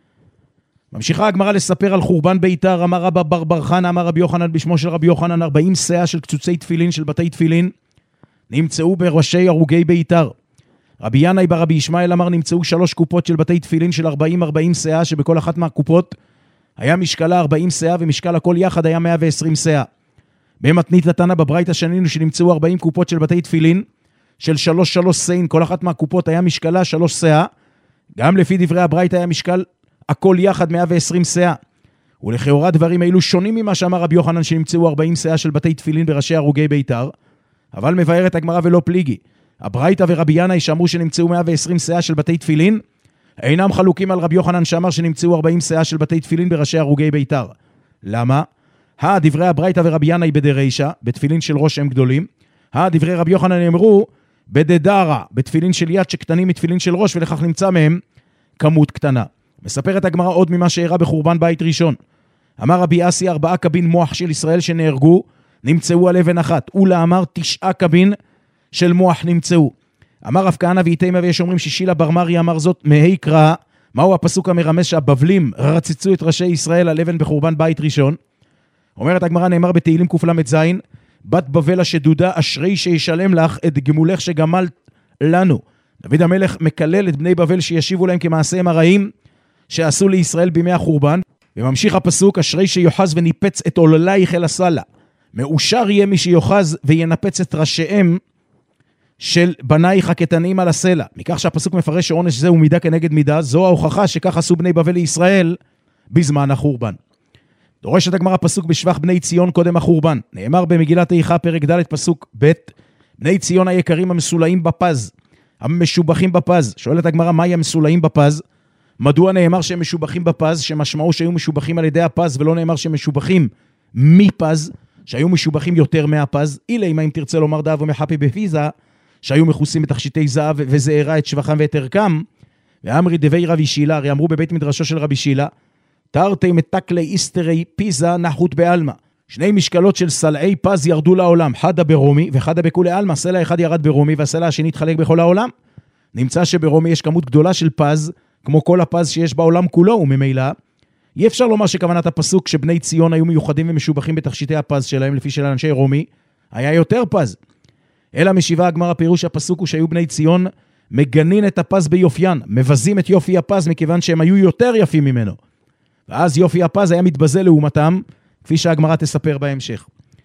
ממשיכה הגמרא לספר על חורבן ביתר, אמר רבא בר בר חנא, אמר רבי יוחנן בשמו של רבי יוחנן, 40 שאה של קצוצי תפילין, של בתי תפילין, נמצאו בראשי הרוגי ביתר. רבי ינאי ברבי ישמעאל אמר, נמצאו 3 קופות של בתי תפילין של 40 שאה, שבכל אחת מהקופות היה משקלה 40 שאה, ומשקל הכל יחד היה 120 שאה. במתנית התנא בברייתא שנינו שנמצאו 40 קופות של בתי תפילין, של 3 סין, כל אחת מהקופות היה משקלה 3 שאה, גם לפי דברי הברייתא היה משקל הכל יחד 120 שאה. ולכאורה דברים האלו שונים ממה שאמר רבי יוחנן שנמצאו 40 שאה של בתי תפילין בראשי הרוגי ביתר, אבל מבארת הגמרא ולא פליגי. הברייתא ורבי ינאי שאמרו שנמצאו 120 שאה של בתי תפילין, אינם חלוקים על רבי יוחנן שאמר שנמצאו 40 שאה של בתי תפילין בראשי הרוגי ביתר. למה? דברי הברייתא ורבי ינאי בדרישא, בתפילין של ראש הם גדולים, דברי רבי יוחנן אמרו בדדרה, בתפילין של יד שקטנים מתפילין של ראש, ולכך נמצא מהם כמות קטנה. מספרת הגמרא עוד ממה שאירע בחורבן בית ראשון. אמר רבי אסי, 4 קבין מוח של ישראל שנהרגו, נמצאו על אבן אחת. אולה אמר 9 קבין של מוח נמצאו. אמר רב כהנא ואיתימה, ויש אומרים ששילה בר מרי אמר זאת מהי קרא. מהו הפסוק המרמז שהבבלים רצצו את ראשי ישראל על אבן בחורבן בית ראשון? אומרת הגמרא, נאמר בתהילים קל"ז, בת בבל השדודה, אשרי שישלם לך את גמולך שגמלת לנו. דוד המלך מקלל את בני בבל שישיבו להם כמעשיהם הרעים שעשו לישראל בימי החורבן. וממשיך הפסוק, אשרי שיוחז וניפץ את עוללייך אל הסלע. מאושר יהיה מי שיוחז וינפץ את ראשיהם של בנייך הקטנים על הסלע. מכך שהפסוק מפרש שעונש זה הוא מידה כנגד מידה, זו ההוכחה שכך עשו בני בבל לישראל בזמן החורבן. דורשת הגמרא פסוק בשבח בני ציון קודם החורבן. נאמר במגילת איכה פרק ד' פסוק ב', בני ציון היקרים המסולאים בפז, המשובחים בפז. שואלת הגמרא, מהי המסולאים בפז? מדוע נאמר שהם משובחים בפז, שמשמעו שהיו משובחים על ידי הפז, ולא נאמר שהם משובחים מפז, שהיו משובחים יותר מהפז? אילה, אם תרצה לומר דאב ומחפי בפיזה, שהיו מכוסים בתכשיטי זהב, וזה הראה את שבחם ואת ערכם, ואמרי דבי רבי שילה, הרי אמרו בבית מדרשו של רבי שילה, תרתי מתקלי איסטרי פיזה נחות באלמה. 2 משקלות של סלעי פז ירדו לעולם, חדה ברומי וחדה בכולי אלמה. סלע אחד ירד ברומי והסלע השני התחלק בכל העולם. נמצא שברומי יש כמות גדולה של פז, כמו כל הפז שיש בעולם כולו, וממילא אי אפשר לומר שכוונת הפסוק שבני ציון היו מיוחדים ומשובחים בתכשיטי הפז שלהם, לפי של אנשי רומי, היה יותר פז. אלא משיבה הגמרא, פירוש הפסוק הוא שהיו בני ציון מגנין את הפז ביופיין, מבזים את יופי הפז מכיוון שהם היו יותר יפים ממנו. ואז יופי הפז היה מתבזה לעומתם, כפי שהגמרא תספר בהמשך.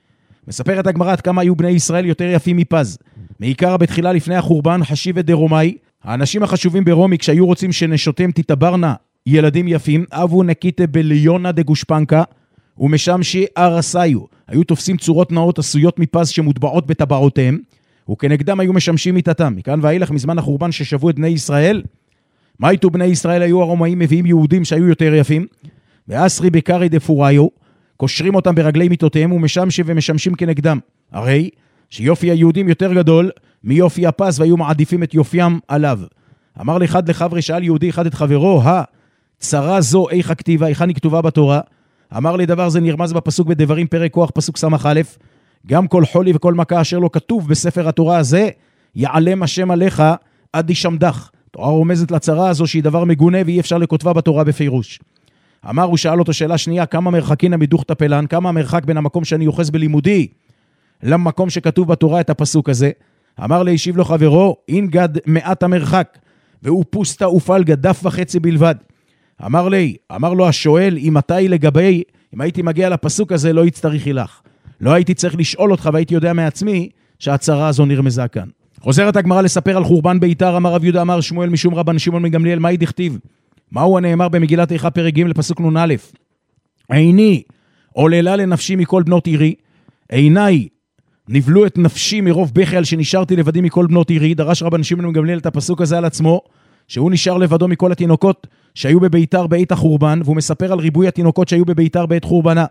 מספרת הגמרא כמה היו בני ישראל יותר יפים מפז. מעיקר בתחילה לפני החורבן חשיבת דרומאי, האנשים החשובים ברומי כשהיו רוצים שנשותם תתברנה ילדים יפים, אבו נקיטה בליונה דגושפנקה, ומשמשי ארסיו, היו תופסים צורות נאות עשויות מפז שמוטבעות בטבעותיהם, וכנגדם היו משמשים מיתתם. מכאן ואילך מזמן החורבן ששבו את בני ישראל, מה איתו בני ישראל? היו הרומאים מביאים יהודים שהיו יותר יפים, ואסרי בקרי דפוריו, קושרים אותם ברגלי מיתותיהם ומשמשים כנגדם. הרי שיופי היהודים יותר גדול מיופי הפז, והיו מעדיפים את יופיים עליו. אמר לאחד לחברי, שאל יהודי אחד את חברו, צרה זו איך הכתיבה, היכן היא כתובה בתורה? אמר לי, דבר זה נרמז בפסוק בדברים פרק כוח פסוק סמך א', גם כל חולי וכל מכה אשר לא כתוב בספר התורה הזה, יעלם השם עליך עד ישמדך. תורה רומזת לצרה הזו שהיא דבר מגונה ואי אפשר לכותבה בתורה בפירוש. אמר, הוא שאל אותו שאלה שנייה, כמה מרחקין מדוך תפלן, כמה המרחק בין המקום שאני יוחס בלימודי למקום שכתוב בתורה את הפסוק הזה? אמר לי, השיב לו חברו, אינגד מעט המרחק, והוא פוסטה ופלגה דף וחצי בלבד. אמר לו השואל, אם הייתי מגיע לפסוק הזה לא יצטריכי לך. לא הייתי צריך לשאול אותך והייתי יודע מעצמי שהצרה הזו נרמזה כאן. חוזרת הגמרא לספר על חורבן ביתר, אמר רב יהודה אמר שמואל משום רבן שמעון מגמליאל, מהי דכתיב? מהו הנאמר במגילת איכה פרק ג' לפסוק נ"א? עיני עוללה לנפשי מכל בנות עירי, עיניי נבלו את נפשי מרוב בכי על שנשארתי לבדי מכל בנות עירי. דרש רבן שמעון מגמליאל את הפסוק הזה על עצמו, שהוא נשאר לבדו מכל התינוקות שהיו בביתר בעת החורבן, והוא מספר על ריבוי התינוקות שהיו בביתר בעת חורבנה.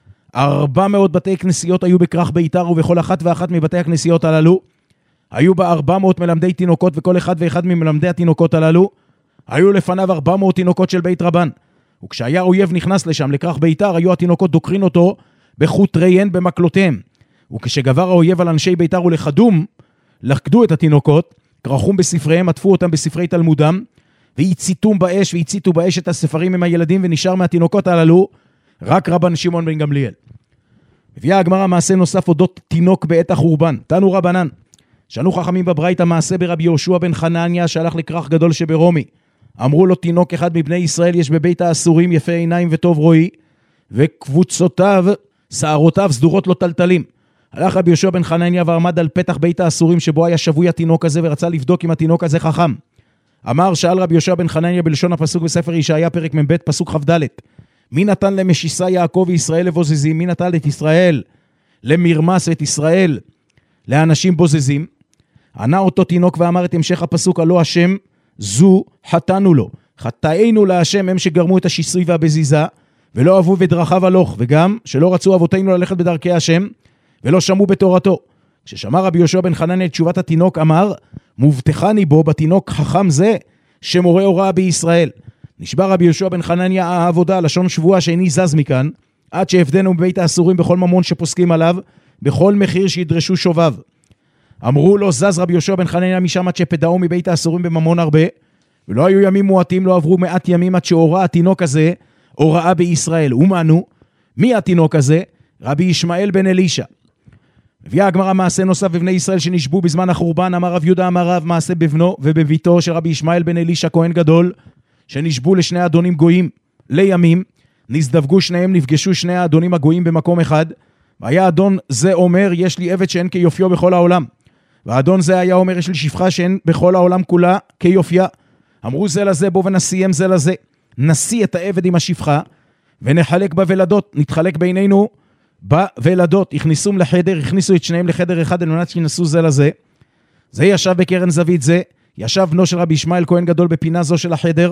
400 בתי כנסיות היו בכרך ביתר, ובכל אחת ואחת מבתי הכנסיות הללו היו בה 400 מלמדי תינוקות, וכל אחד ואחד ממלמדי התינוקות הללו היו לפניו 400 תינוקות של בית רבן. וכשהיה אויב נכנס לשם, לכרך ביתר, היו התינוקות דוקרים אותו בחוטריהן במקלותיהם. וכשגבר האויב על אנשי ביתר ולחדום, לכדו את התינוקות, כרחום בספריהם, עטפו אותם בספרי תלמודם, והציתו באש את הספרים עם הילדים, ונשאר מהתינוקות הללו רק רבן שמעון בן גמליאל. הביאה הגמרא מעשה נוסף אודות תינוק בעת החורבן. תנו רבנן, שנו חכמים בברייתא מעשה ברבי יהושע בן חנניה שהלך לכרך גדול שברומי. אמרו לו, תינוק אחד מבני ישראל יש בבית האסורים, יפה עיניים וטוב רואי, וקבוצותיו, שערותיו סדורות לו טלטלים. הלך רבי יהושע בן חנניה ועמד על פתח בית האסורים שבו היה שבוי התינוק הזה, ורצה לבדוק אם התינוק הזה חכם. שאל רבי יהושע בן חנניה בלשון הפסוק בספר ישעיה פרק מ"ב פסוק כ"ד, מי נתן למשיסה יעקב וישראל לבוזזים? מי נתן את ישראל למרמס ואת ישראל לאנשים בוזזים? ענה אותו תינוק ואמר את המשך הפסוק, הלא השם זו חטאנו לו, חטאינו להשם הם שגרמו את השיסוי והבזיזה, ולא אהבו בדרכיו הלוך, וגם שלא רצו אבותינו ללכת בדרכי השם ולא שמעו בתורתו. כששמע רבי יהושע בן חנניה את תשובת התינוק, אמר, מובטחני בו בתינוק חכם זה שמורה הוראה בישראל. נשבע רבי יהושע בן חנניה העבודה, לשון שבועה שאיני זז מכאן, עד שהפדנו מבית האסורים בכל ממון שפוסקים עליו, בכל מחיר שידרשו שוביו. אמרו לו, זז רבי יהושע בן חנניה משם עד שפדאו מבית האסורים בממון הרבה, ולא היו ימים מועטים, לא עברו 100 ימים עד שהוראה התינוק הזה הוראה בישראל. ומנו, מי התינוק הזה? רבי ישמעאל בן אלישע. הביאה הגמרא מעשה נוסף בבני ישראל שנשבו בזמן החורבן. אמר רב יהודה אמר רב, מעשה בבנו ובביתו של רבי ישמעאל בן אלישע כהן גדול, שנשבו לשני אדונים גויים לימים, נזדווגו שניהם, נפגשו שני האדונים הגויים במקום אחד, והיה אדון זה אומר, יש לי עבד שאין כיופיו בכל העולם, והאדון זה היה אומר, יש לי שפחה שאין בכל העולם כולה כיופיה. אמרו זה לזה, בוא ונסיים זה לזה, נשיא את העבד עם השפחה ונחלק בוולדות, נתחלק בינינו בוולדות. הכניסו את שניהם לחדר אחד על מנת שינסו זה לזה. זה ישב בקרן זווית זה, ישב בנו של רבי ישמעאל כהן גדול בפינה זו של החדר,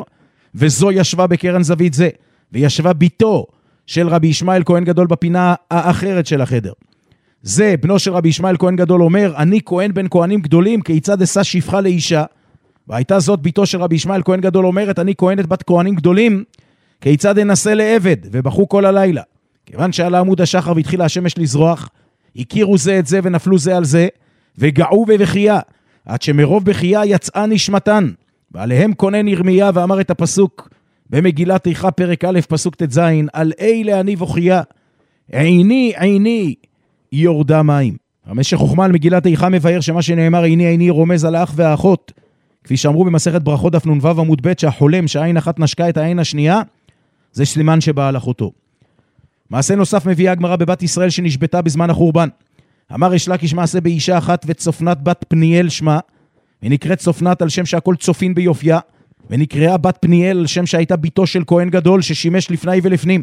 וזו ישבה בקרן זווית זה, וישבה ביתו של רבי ישמעאל כהן גדול בפינה האחרת של החדר. זה, בנו של רבי ישמעאל כהן גדול אומר, אני כהן בן כהנים גדולים, כיצד אשא שפחה לאישה? והייתה זאת ביתו של רבי ישמעאל כהן גדול אומרת, אני כהנת בת כהנים גדולים, כיצד אנסה לעבד? ובכו כל הלילה. כיוון שעלה עמוד השחר והתחילה השמש לזרוח, הכירו זה את זה ונפלו זה על זה, וגעו בבכייה, עד שמרוב בכייה יצאה נשמתן. ועליהם כונן ירמיה ואמר את הפסוק, במגילת איכה פרק א' פסוק ט"ז, על אלה אני בוכייה, עיני עיני יורדה מים. המשך חוכמה על מגילת איכה מבאר שמה שנאמר עיני עיני רומז על האח והאחות, כפי שאמרו במסכת ברכות דף נ"ו עמוד ב' שהחולם שהעין אחת נשקה את העין השנייה, זה סימן שבא על אחותו. מעשה נוסף מביאה הגמרא בבת ישראל שנשבתה בזמן החורבן. אמר יש לקיש מעשה באישה אחת וצופנת בת פניאל שמה, ונקראת צופנת על שם שהכל צופין ביופייה, ונקראה בת פניאל על שם שהייתה ביתו של כהן גדול ששימש לפני ולפנים,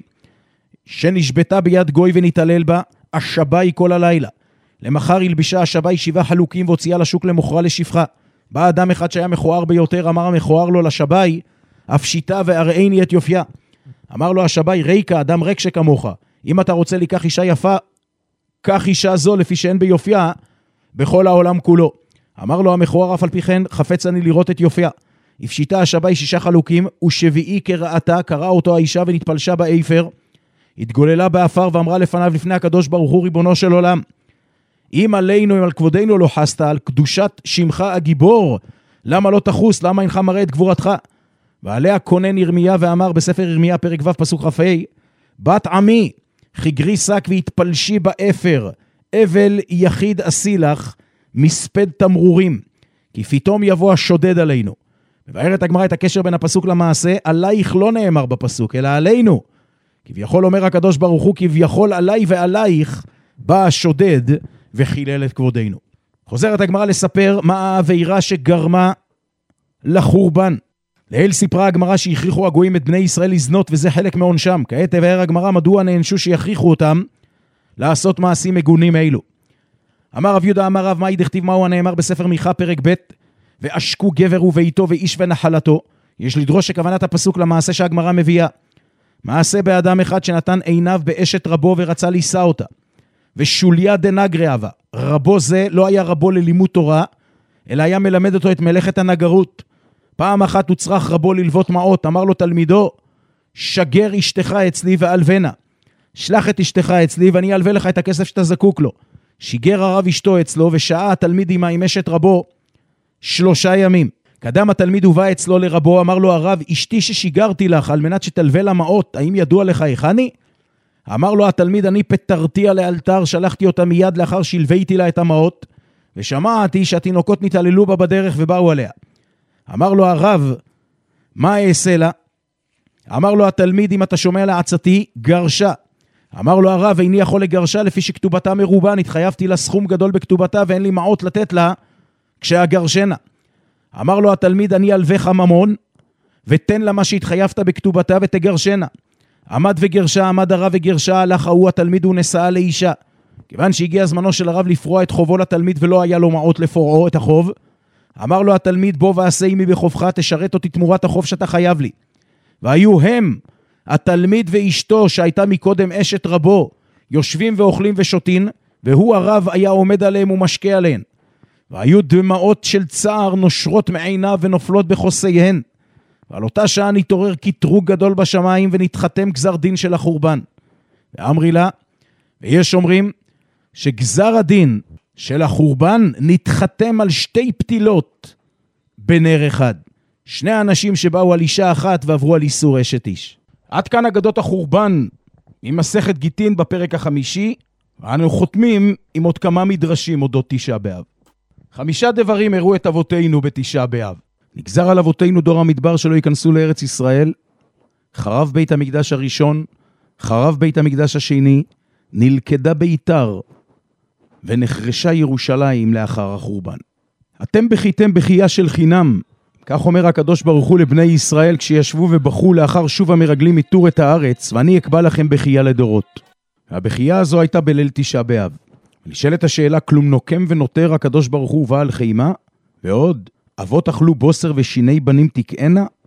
שנשבתה ביד גוי ונתעלל בה, השבי כל הלילה. למחר הלבישה השבי 7 חלוקים והוציאה לשוק למוכרה לשפחה. בא אדם אחד שהיה מכוער ביותר, אמר המכוער לו לשבי, הפשיטה והראיני את יופייה. אמר לו השבי, ריקה, אדם ריק שכמוך, אם אתה רוצה לקח אישה יפה, קח אישה זו לפי שאין ביופייה בכל העולם כולו. אמר לו המכוער, אף על פי כן חפץ אני לראות את יופייה. הפשיטה השבי 6 חלוקים, ושביעי כרעתה, קרא אותו האישה ונתפלשה באפר, התגוללה באפר ואמרה לפניו לפני הקדוש ברוך הוא ריבונו של עולם, אם עלינו, אם על כבודנו לא חסת, על קדושת שמך הגיבור, למה לא תחוס, למה אינך מראה את גבורתך? ועליה כונן ירמיה ואמר בספר ירמיה פרק ו' פסוק כ"ה, בת עמי חגרי שק והתפלשי באפר, אבל יחיד עשי לך, מספד תמרורים, כי פתאום יבוא השודד עלינו. מבארת הגמרא את הקשר בין הפסוק למעשה, עלייך לא נאמר בפסוק, אלא עלינו. כביכול אומר הקדוש ברוך הוא, כביכול עליי ועלייך בא השודד וחילל את כבודנו. חוזרת הגמרא לספר מה העבירה שגרמה לחורבן. לאל סיפרה הגמרא שהכריחו הגויים את בני ישראל לזנות, וזה חלק מעונשם. כעת תבאר הגמרא מדוע נענשו שיכריחו אותם לעשות מעשים מגונים אלו. אמר רב יהודה אמר רב מאי דכתיב מהו הנאמר בספר מיכה פרק ב', ועשקו גבר וביתו ואיש ונחלתו. יש לדרוש שכוונת הפסוק למעשה שהגמרא מביאה. מעשה באדם אחד שנתן עיניו באשת רבו ורצה לישא אותה. ושוליה דנגרי אבה. רבו זה לא היה רבו ללימוד תורה, אלא היה מלמד אותו את מלאכת הנגרות. פעם אחת הוא צריך רבו ללוות מעות, אמר לו תלמידו, שגר אשתך אצלי ואלבנה. שלח את אשתך אצלי ואני אלווה לך את הכסף שאתה זקוק לו. שיגר הרב אשתו אצלו ושעה התלמיד עם אשת רבו 3 ימים. קדם התלמיד הובא אצלו לרבו, אמר לו הרב, אשתי ששיגרתי לך על מנת שתלווה לה מעות, האם ידוע לך היכני? אמר לו התלמיד, אני פטרתיה לאלתר, שלחתי אותה מיד לאחר שלוויתי לה את המעות, ושמעתי שהתינוקות נתעללו בה בדרך ובאו עליה. אמר לו הרב, מה אעשה לה? אמר לו התלמיד, אם אתה שומע לעצתי, גרשה. אמר לו הרב, איני יכול לגרשה לפי שכתובתה מרובה, נתחייבתי לה סכום גדול בכתובתה ואין לי מעות לתת לה כשהגרשנה. אמר לו התלמיד, אני אלוויך ממון, ותן לה מה שהתחייבת בכתובתה ותגרשנה. עמד וגרשה, עמד הרב וגרשה, הלך ההוא התלמיד ונשאה לאישה. כיוון שהגיע זמנו של הרב לפרוע את חובו לתלמיד ולא היה לו מעות לפרעו את החוב, אמר לו התלמיד, בוא ועשה עמי בחובך, תשרת אותי תמורת החוב שאתה חייב לי. והיו הם, התלמיד ואשתו שהייתה מקודם אשת רבו, יושבים ואוכלים ושותים, והוא הרב היה עומד עליהם ומשקה עליהם. והיו דמעות של צער נושרות מעיניו ונופלות בחוסיהן. ועל אותה שעה נתעורר קטרוג גדול בשמיים ונתחתם גזר דין של החורבן. ואמרי לה, ויש אומרים שגזר הדין של החורבן נתחתם על 2 פתילות בנר אחד. 2 אנשים שבאו על אישה אחת ועברו על איסור אשת איש. עד כאן אגדות החורבן ממסכת גיטין בפרק 5, ואנו חותמים עם עוד כמה מדרשים אודות תשעה באב. 5 דברים הראו את אבותינו בתשעה באב. נגזר על אבותינו דור המדבר שלא ייכנסו לארץ ישראל, חרב בית המקדש הראשון, חרב בית המקדש השני, נלכדה ביתר, ונחרשה ירושלים לאחר החורבן. אתם בכיתם בחייה של חינם, כך אומר הקדוש ברוך הוא לבני ישראל כשישבו ובכו לאחר שוב המרגלים מתור את הארץ, ואני אקבע לכם בחייה לדורות. והבחייה הזו הייתה בליל תשעה באב. נשאלת השאלה, כלום נוקם ונותר הקדוש ברוך הוא בעל חיימה? ועוד, אבות אכלו בוסר ושיני בנים תקענה?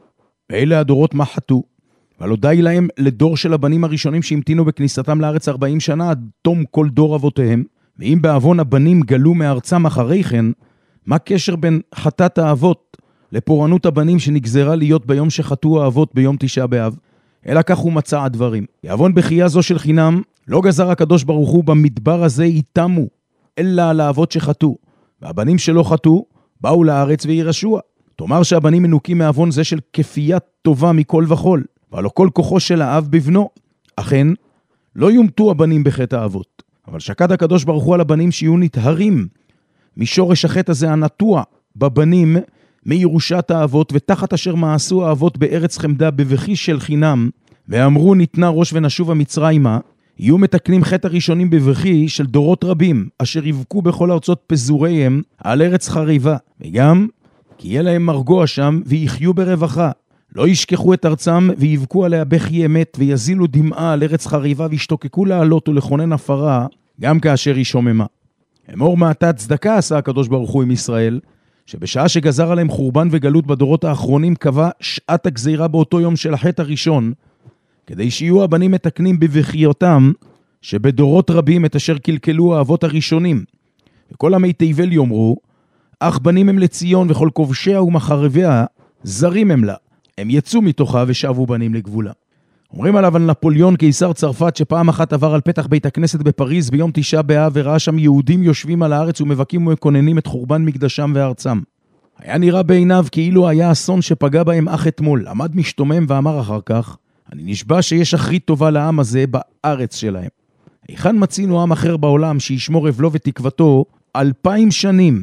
ואלה הדורות מה חטאו. אבל לא די להם לדור של הבנים הראשונים שהמתינו בכניסתם לארץ 40 שנה עד תום כל דור אבותיהם, ואם בעוון הבנים גלו מארצם אחרי כן, מה קשר בין חטאת האבות לפורענות הבנים שנגזרה להיות ביום שחטאו האבות ביום תשעה באב? אלא כך הוא מצא הדברים. בעוון בחייה זו של חינם, לא גזר הקדוש ברוך הוא במדבר הזה איתמו, אלא על האבות שחטאו, והבנים שלא חטאו באו לארץ וירשוע. תאמר שהבנים מנוקים מעוון זה של כפייה טובה מכל וכל, ועלו כל כוחו של האב בבנו. אכן, לא יומתו הבנים בחטא האבות, אבל שקד הקדוש ברוך הוא על הבנים שיהיו נטהרים משורש החטא הזה הנטוע בבנים מירושת האבות, ותחת אשר מעשו האבות בארץ חמדה בבכי של חינם, ואמרו ניתנה ראש ונשובה מצרימה, יהיו מתקנים חטא הראשונים בבכי של דורות רבים, אשר יבכו בכל ארצות פזוריהם על ארץ חריבה, וגם כי יהיה להם מרגוע שם ויחיו ברווחה, לא ישכחו את ארצם ויבכו עליה בכי אמת, ויזילו דמעה על ארץ חריבה, וישתוקקו לעלות ולכונן הפרה, גם כאשר היא שוממה. אמור מעתה צדקה עשה הקדוש ברוך הוא עם ישראל, שבשעה שגזר עליהם חורבן וגלות בדורות האחרונים, קבע שעת הגזירה באותו יום של החטא הראשון, כדי שיהיו הבנים מתקנים בבכיותם, שבדורות רבים את אשר קלקלו האבות הראשונים. וכל עמי תבל יאמרו, אך בנים הם לציון, וכל כובשיה ומחרביה זרים הם לה. הם יצאו מתוכה ושבו בנים לגבולה. אומרים עליו על נפוליאון קיסר צרפת, שפעם אחת עבר על פתח בית הכנסת בפריז ביום תשעה באב, וראה שם יהודים יושבים על הארץ ומבכים ומקוננים את חורבן מקדשם וארצם. היה נראה בעיניו כאילו היה אסון שפגע בהם אך אתמול. עמד משתומם ואמר אחר כך, אני נשבע שיש אחרית טובה לעם הזה בארץ שלהם. היכן מצינו עם אחר בעולם שישמור אבלו ותקוותו 2000 שנים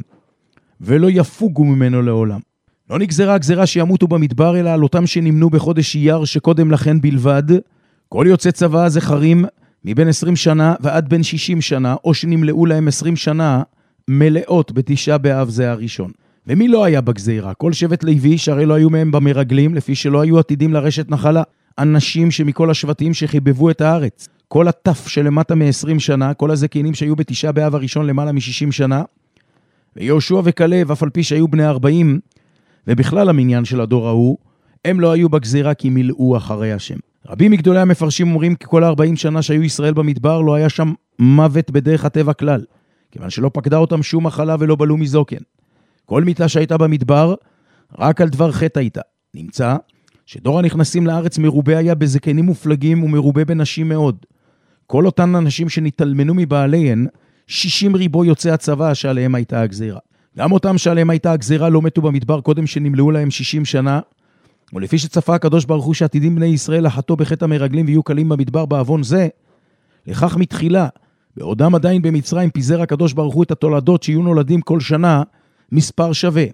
ולא יפוגו ממנו לעולם? לא נגזרה הגזרה שימותו במדבר, אלא על אותם שנמנו בחודש אייר שקודם לכן בלבד, כל יוצא צבא זכרים מבין 20 שנה ועד בין 60 שנה, או שנמלאו להם 20 שנה מלאות בתשעה באב זה הראשון. ומי לא היה בגזירה? כל שבט לוי, שהרי לא היו מהם במרגלים, לפי שלא היו עתידים לרשת נחלה. אנשים שמכל השבטים שחיבבו את הארץ. כל הטף שלמטה מ-20 שנה, כל הזקנים שהיו בתשעה באב הראשון למעלה מ-60 שנה, ויהושע וכלב, אף על פי שהיו בני 40, ובכלל המניין של הדור ההוא, הם לא היו בגזירה כי מילאו אחרי השם. רבים מגדולי המפרשים אומרים כי כל 40 שנה שהיו ישראל במדבר לא היה שם מוות בדרך הטבע כלל, כיוון שלא פקדה אותם שום מחלה ולא בלו מזוקן. כל מיטה שהייתה במדבר, רק על דבר חטא הייתה. נמצא שדור הנכנסים לארץ מרובה היה בזקנים מופלגים ומרובה בנשים מאוד. כל אותן אנשים שנתעלמנו מבעליהן, 60 ריבו יוצאי הצבא שעליהם הייתה הגזירה. גם אותם שעליהם הייתה הגזירה לא מתו במדבר קודם שנמלאו להם 60 שנה, ולפי שצפה הקדוש ברוך הוא שעתידים בני ישראל לחטוא בחטא המרגלים ויהיו קלים במדבר בעוון זה, לכך מתחילה, בעודם עדיין במצרים פיזר הקדוש ברוך הוא את התולדות שיהיו נולדים כל שנה מספר שווה,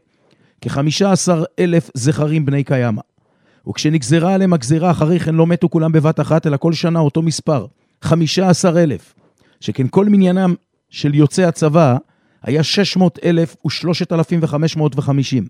כ-15,000 זכרים בני קיימה. וכשנגזרה עליהם הגזירה אחרי כן לא מתו כולם בבת אחת, אלא כל שנה אותו מספר, 15,000, שכן כל מניינם של יוצאי הצבא היה 600,000 ו3,550.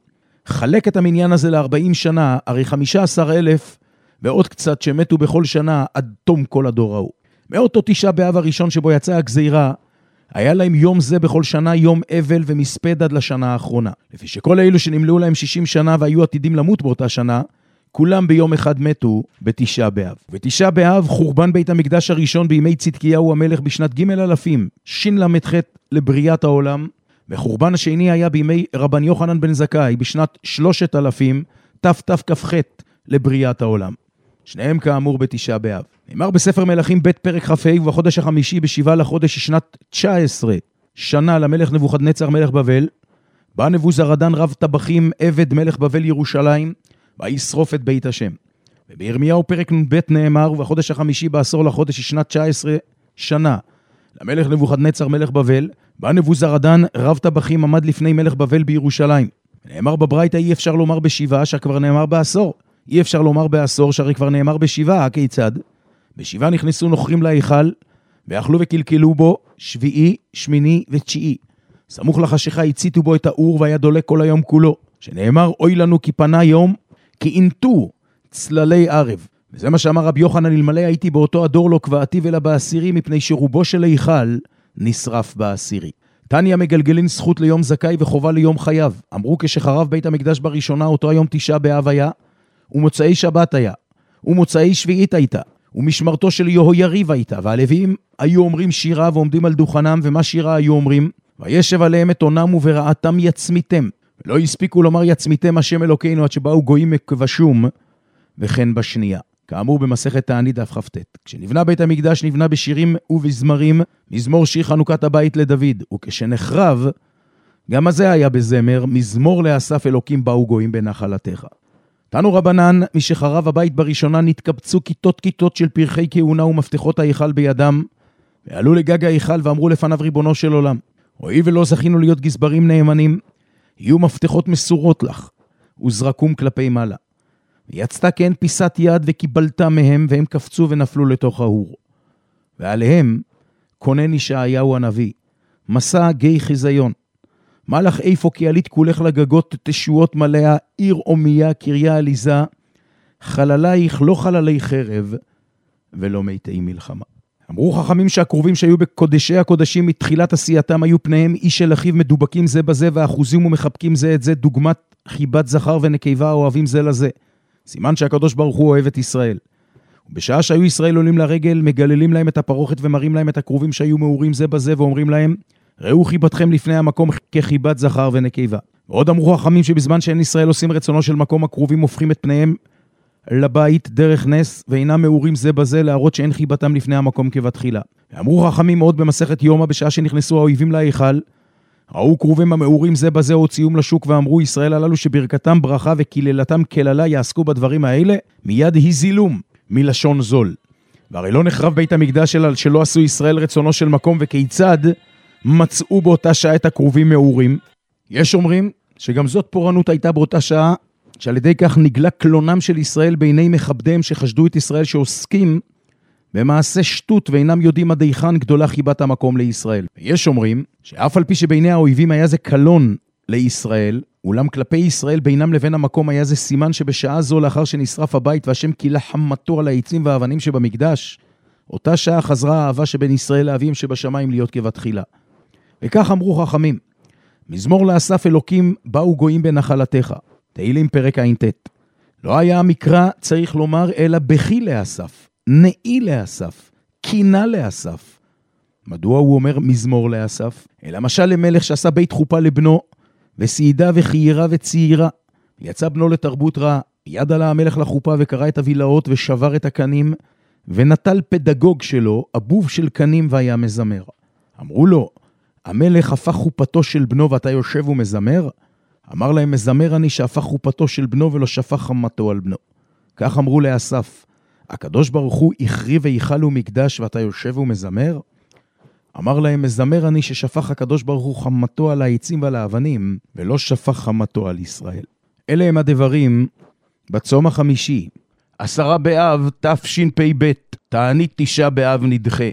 חלק את המניין הזה ל-40 שנה, הרי 15,000 ועוד קצת שמתו בכל שנה עד תום כל הדור ההוא. מאותו תשעה באב הראשון שבו יצאה הגזירה, היה להם יום זה בכל שנה יום אבל ומספד עד לשנה האחרונה. לפי שכל האלו שנמלאו להם 60 שנה והיו עתידים למות באותה שנה, כולם ביום אחד מתו בתשעה באב. בתשעה באב חורבן בית המקדש הראשון בימי צדקיהו המלך בשנת ג' אלפים, של"ח לבריאת העולם, וחורבן השני היה בימי רבן יוחנן בן זכאי בשנת 3000 תתכ"ח לבריאת העולם. שניהם כאמור בתשעה באב. נאמר בספר מלכים ב' פרק כ"ה, ובחודש החמישי בשבעה לחודש שנת 19 שנה למלך נבוכדנצר מלך בבל, בא נבוזראדן רב טבחים עבד מלך בבל ירושלים, וישרוף את בית השם. ובירמיהו פרק נ"ב נאמר, ובחודש החמישי בעשור לחודש שנת 19 שנה למלך נבוכדנצר מלך בבל, בא נבוזראדן רב טבחים עמד לפני מלך בבל בירושלים. נאמר בברייתא אי אפשר לומר בשבעה שכבר נאמר בעשור. אי אפשר לומר בעשור שהרי כבר נאמר בשבעה, כיצד? בשבעה נכנסו נוכרים להיכל, ואכלו וקלקלו בו שביעי, שמיני ותשיעי. סמוך לחשיכה הציתו בו את האור והיה דולק כל היום כולו. שנאמר אוי לנו כי פנה יום, כי אינתו צללי ערב. וזה מה שאמר רבי יוחנן, אלמלא הייתי באותו הדור לא קבעתי אלא בעשירי, מפני שרובו של היכל נשרף בעשירי. תניא מגלגלין זכות ליום זכאי וחובה ליום חייו. אמרו כשחרב בית המקדש בראשונה, אותו היום תשעה באב היה, ומוצאי שבת היה, ומוצאי שביעית הייתה, ומשמרתו של יהויריב הייתה, והלוויים היו אומרים שירה ועומדים על דוכנם, ומה שירה היו אומרים? וישב עליהם את עונם וברעתם יצמיתם, ולא הספיקו לומר יצמיתם השם אלוקינו עד שבאו גויים מכבשום, וכן בשנייה. כאמור במסכת תענית דף כ"ט. כשנבנה בית המקדש נבנה בשירים ובזמרים, מזמור שיר חנוכת הבית לדוד, וכשנחרב, גם הזה היה בזמר, מזמור לאסף אלוקים באו גויים בנחלתך. תנו רבנן, משחרב הבית בראשונה נתקבצו כיתות של פרחי כהונה ומפתחות ההיכל בידם, ועלו לגג ההיכל ואמרו לפניו ריבונו של עולם, הואיל ולא זכינו להיות גזברים נאמנים, יהיו מפתחות מסורות לך, וזרקום כלפי מעלה. ויצתה כן פיסת יד וקיבלתה מהם, והם קפצו ונפלו לתוך ההור. ועליהם כונן ישעיהו הנביא, מסע גיא חיזיון. מה לך איפה כי עלית כולך לגגות תשועות מלאה, עיר עומיה, קריה עליזה, חללייך לא חללי חרב, ולא מיתי מלחמה. אמרו חכמים שהקרובים שהיו בקודשי הקודשים מתחילת עשייתם היו פניהם איש אל אחיו מדובקים זה בזה, ואחוזים ומחבקים זה את זה, דוגמת חיבת זכר ונקבה אוהבים זה לזה. סימן שהקדוש ברוך הוא אוהב את ישראל. ובשעה שהיו ישראל עולים לרגל, מגללים להם את הפרוכת ומראים להם את הקרובים שהיו מאורים זה בזה, ואומרים להם, ראו חיבתכם לפני המקום כחיבת זכר ונקבה. ועוד אמרו חכמים שבזמן שאין ישראל עושים רצונו של מקום, הקרובים הופכים את פניהם לבית דרך נס, ואינם מאורים זה בזה להראות שאין חיבתם לפני המקום כבתחילה. ואמרו חכמים מאוד במסכת יומא, בשעה שנכנסו האויבים להיכל, ראו קרובים המאורים זה בזה הוציאום לשוק, ואמרו ישראל הללו שברכתם ברכה וקיללתם כללה יעסקו בדברים האלה, מיד הזילום מלשון זול. והרי לא נחרב בית המקדש שלא עשו ישראל רצונו של מקום, וכיצד מצאו באותה שעה את הקרובים מאורים. יש אומרים שגם זאת פורענות הייתה באותה שעה, שעל ידי כך נגלה קלונם של ישראל בעיני מכבדיהם שחשדו את ישראל שעוסקים במעשה שטות ואינם יודעים עד היכן גדולה חיבת המקום לישראל. יש אומרים שאף על פי שבעיני האויבים היה זה קלון לישראל, אולם כלפי ישראל בינם לבין המקום היה זה סימן שבשעה זו לאחר שנשרף הבית והשם קילה חמתו על העצים והאבנים שבמקדש, אותה שעה חזרה האהבה שבין ישראל לאביהם שבשמיים להיות כבתחילה. וכך אמרו חכמים, מזמור לאסף אלוקים באו גויים בנחלתך. תהילים פרק ע"ט. לא היה המקרא צריך לומר אלא בכי לאסף, נאי לאסף, קינה לאסף. מדוע הוא אומר מזמור לאסף? אלא משל למלך שעשה בית חופה לבנו, וסעידה וחיירה וצעירה. יצא בנו לתרבות רעה, יד עלה המלך לחופה וקרא את הווילאות ושבר את הקנים, ונטל פדגוג שלו, אבוב של קנים והיה מזמר. אמרו לו, המלך הפך חופתו של בנו ואתה יושב ומזמר? אמר להם, מזמר אני שהפך חופתו של בנו ולא שפך חמתו על בנו. כך אמרו לאסף, הקדוש ברוך הוא החריב והיכל ומקדש ואתה יושב ומזמר? אמר להם, מזמר אני ששפך הקדוש ברוך הוא חמתו על העצים ועל האבנים, ולא שפך חמתו על ישראל. אלה הם הדברים בצום החמישי, 10 באב תשפ"ב, תענית 9 באב נדחה.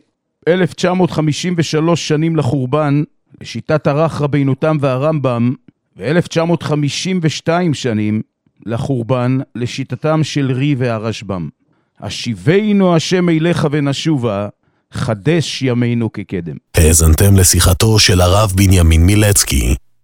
1953 שנים לחורבן, לשיטת הרח רבינו תם והרמב"ם, ו-1952 שנים לחורבן, לשיטתם של רי והרשב"ם. השיבנו השם אליך ונשובה, חדש ימינו כקדם. האזנתם לשיחתו של הרב בנימין מילצקי.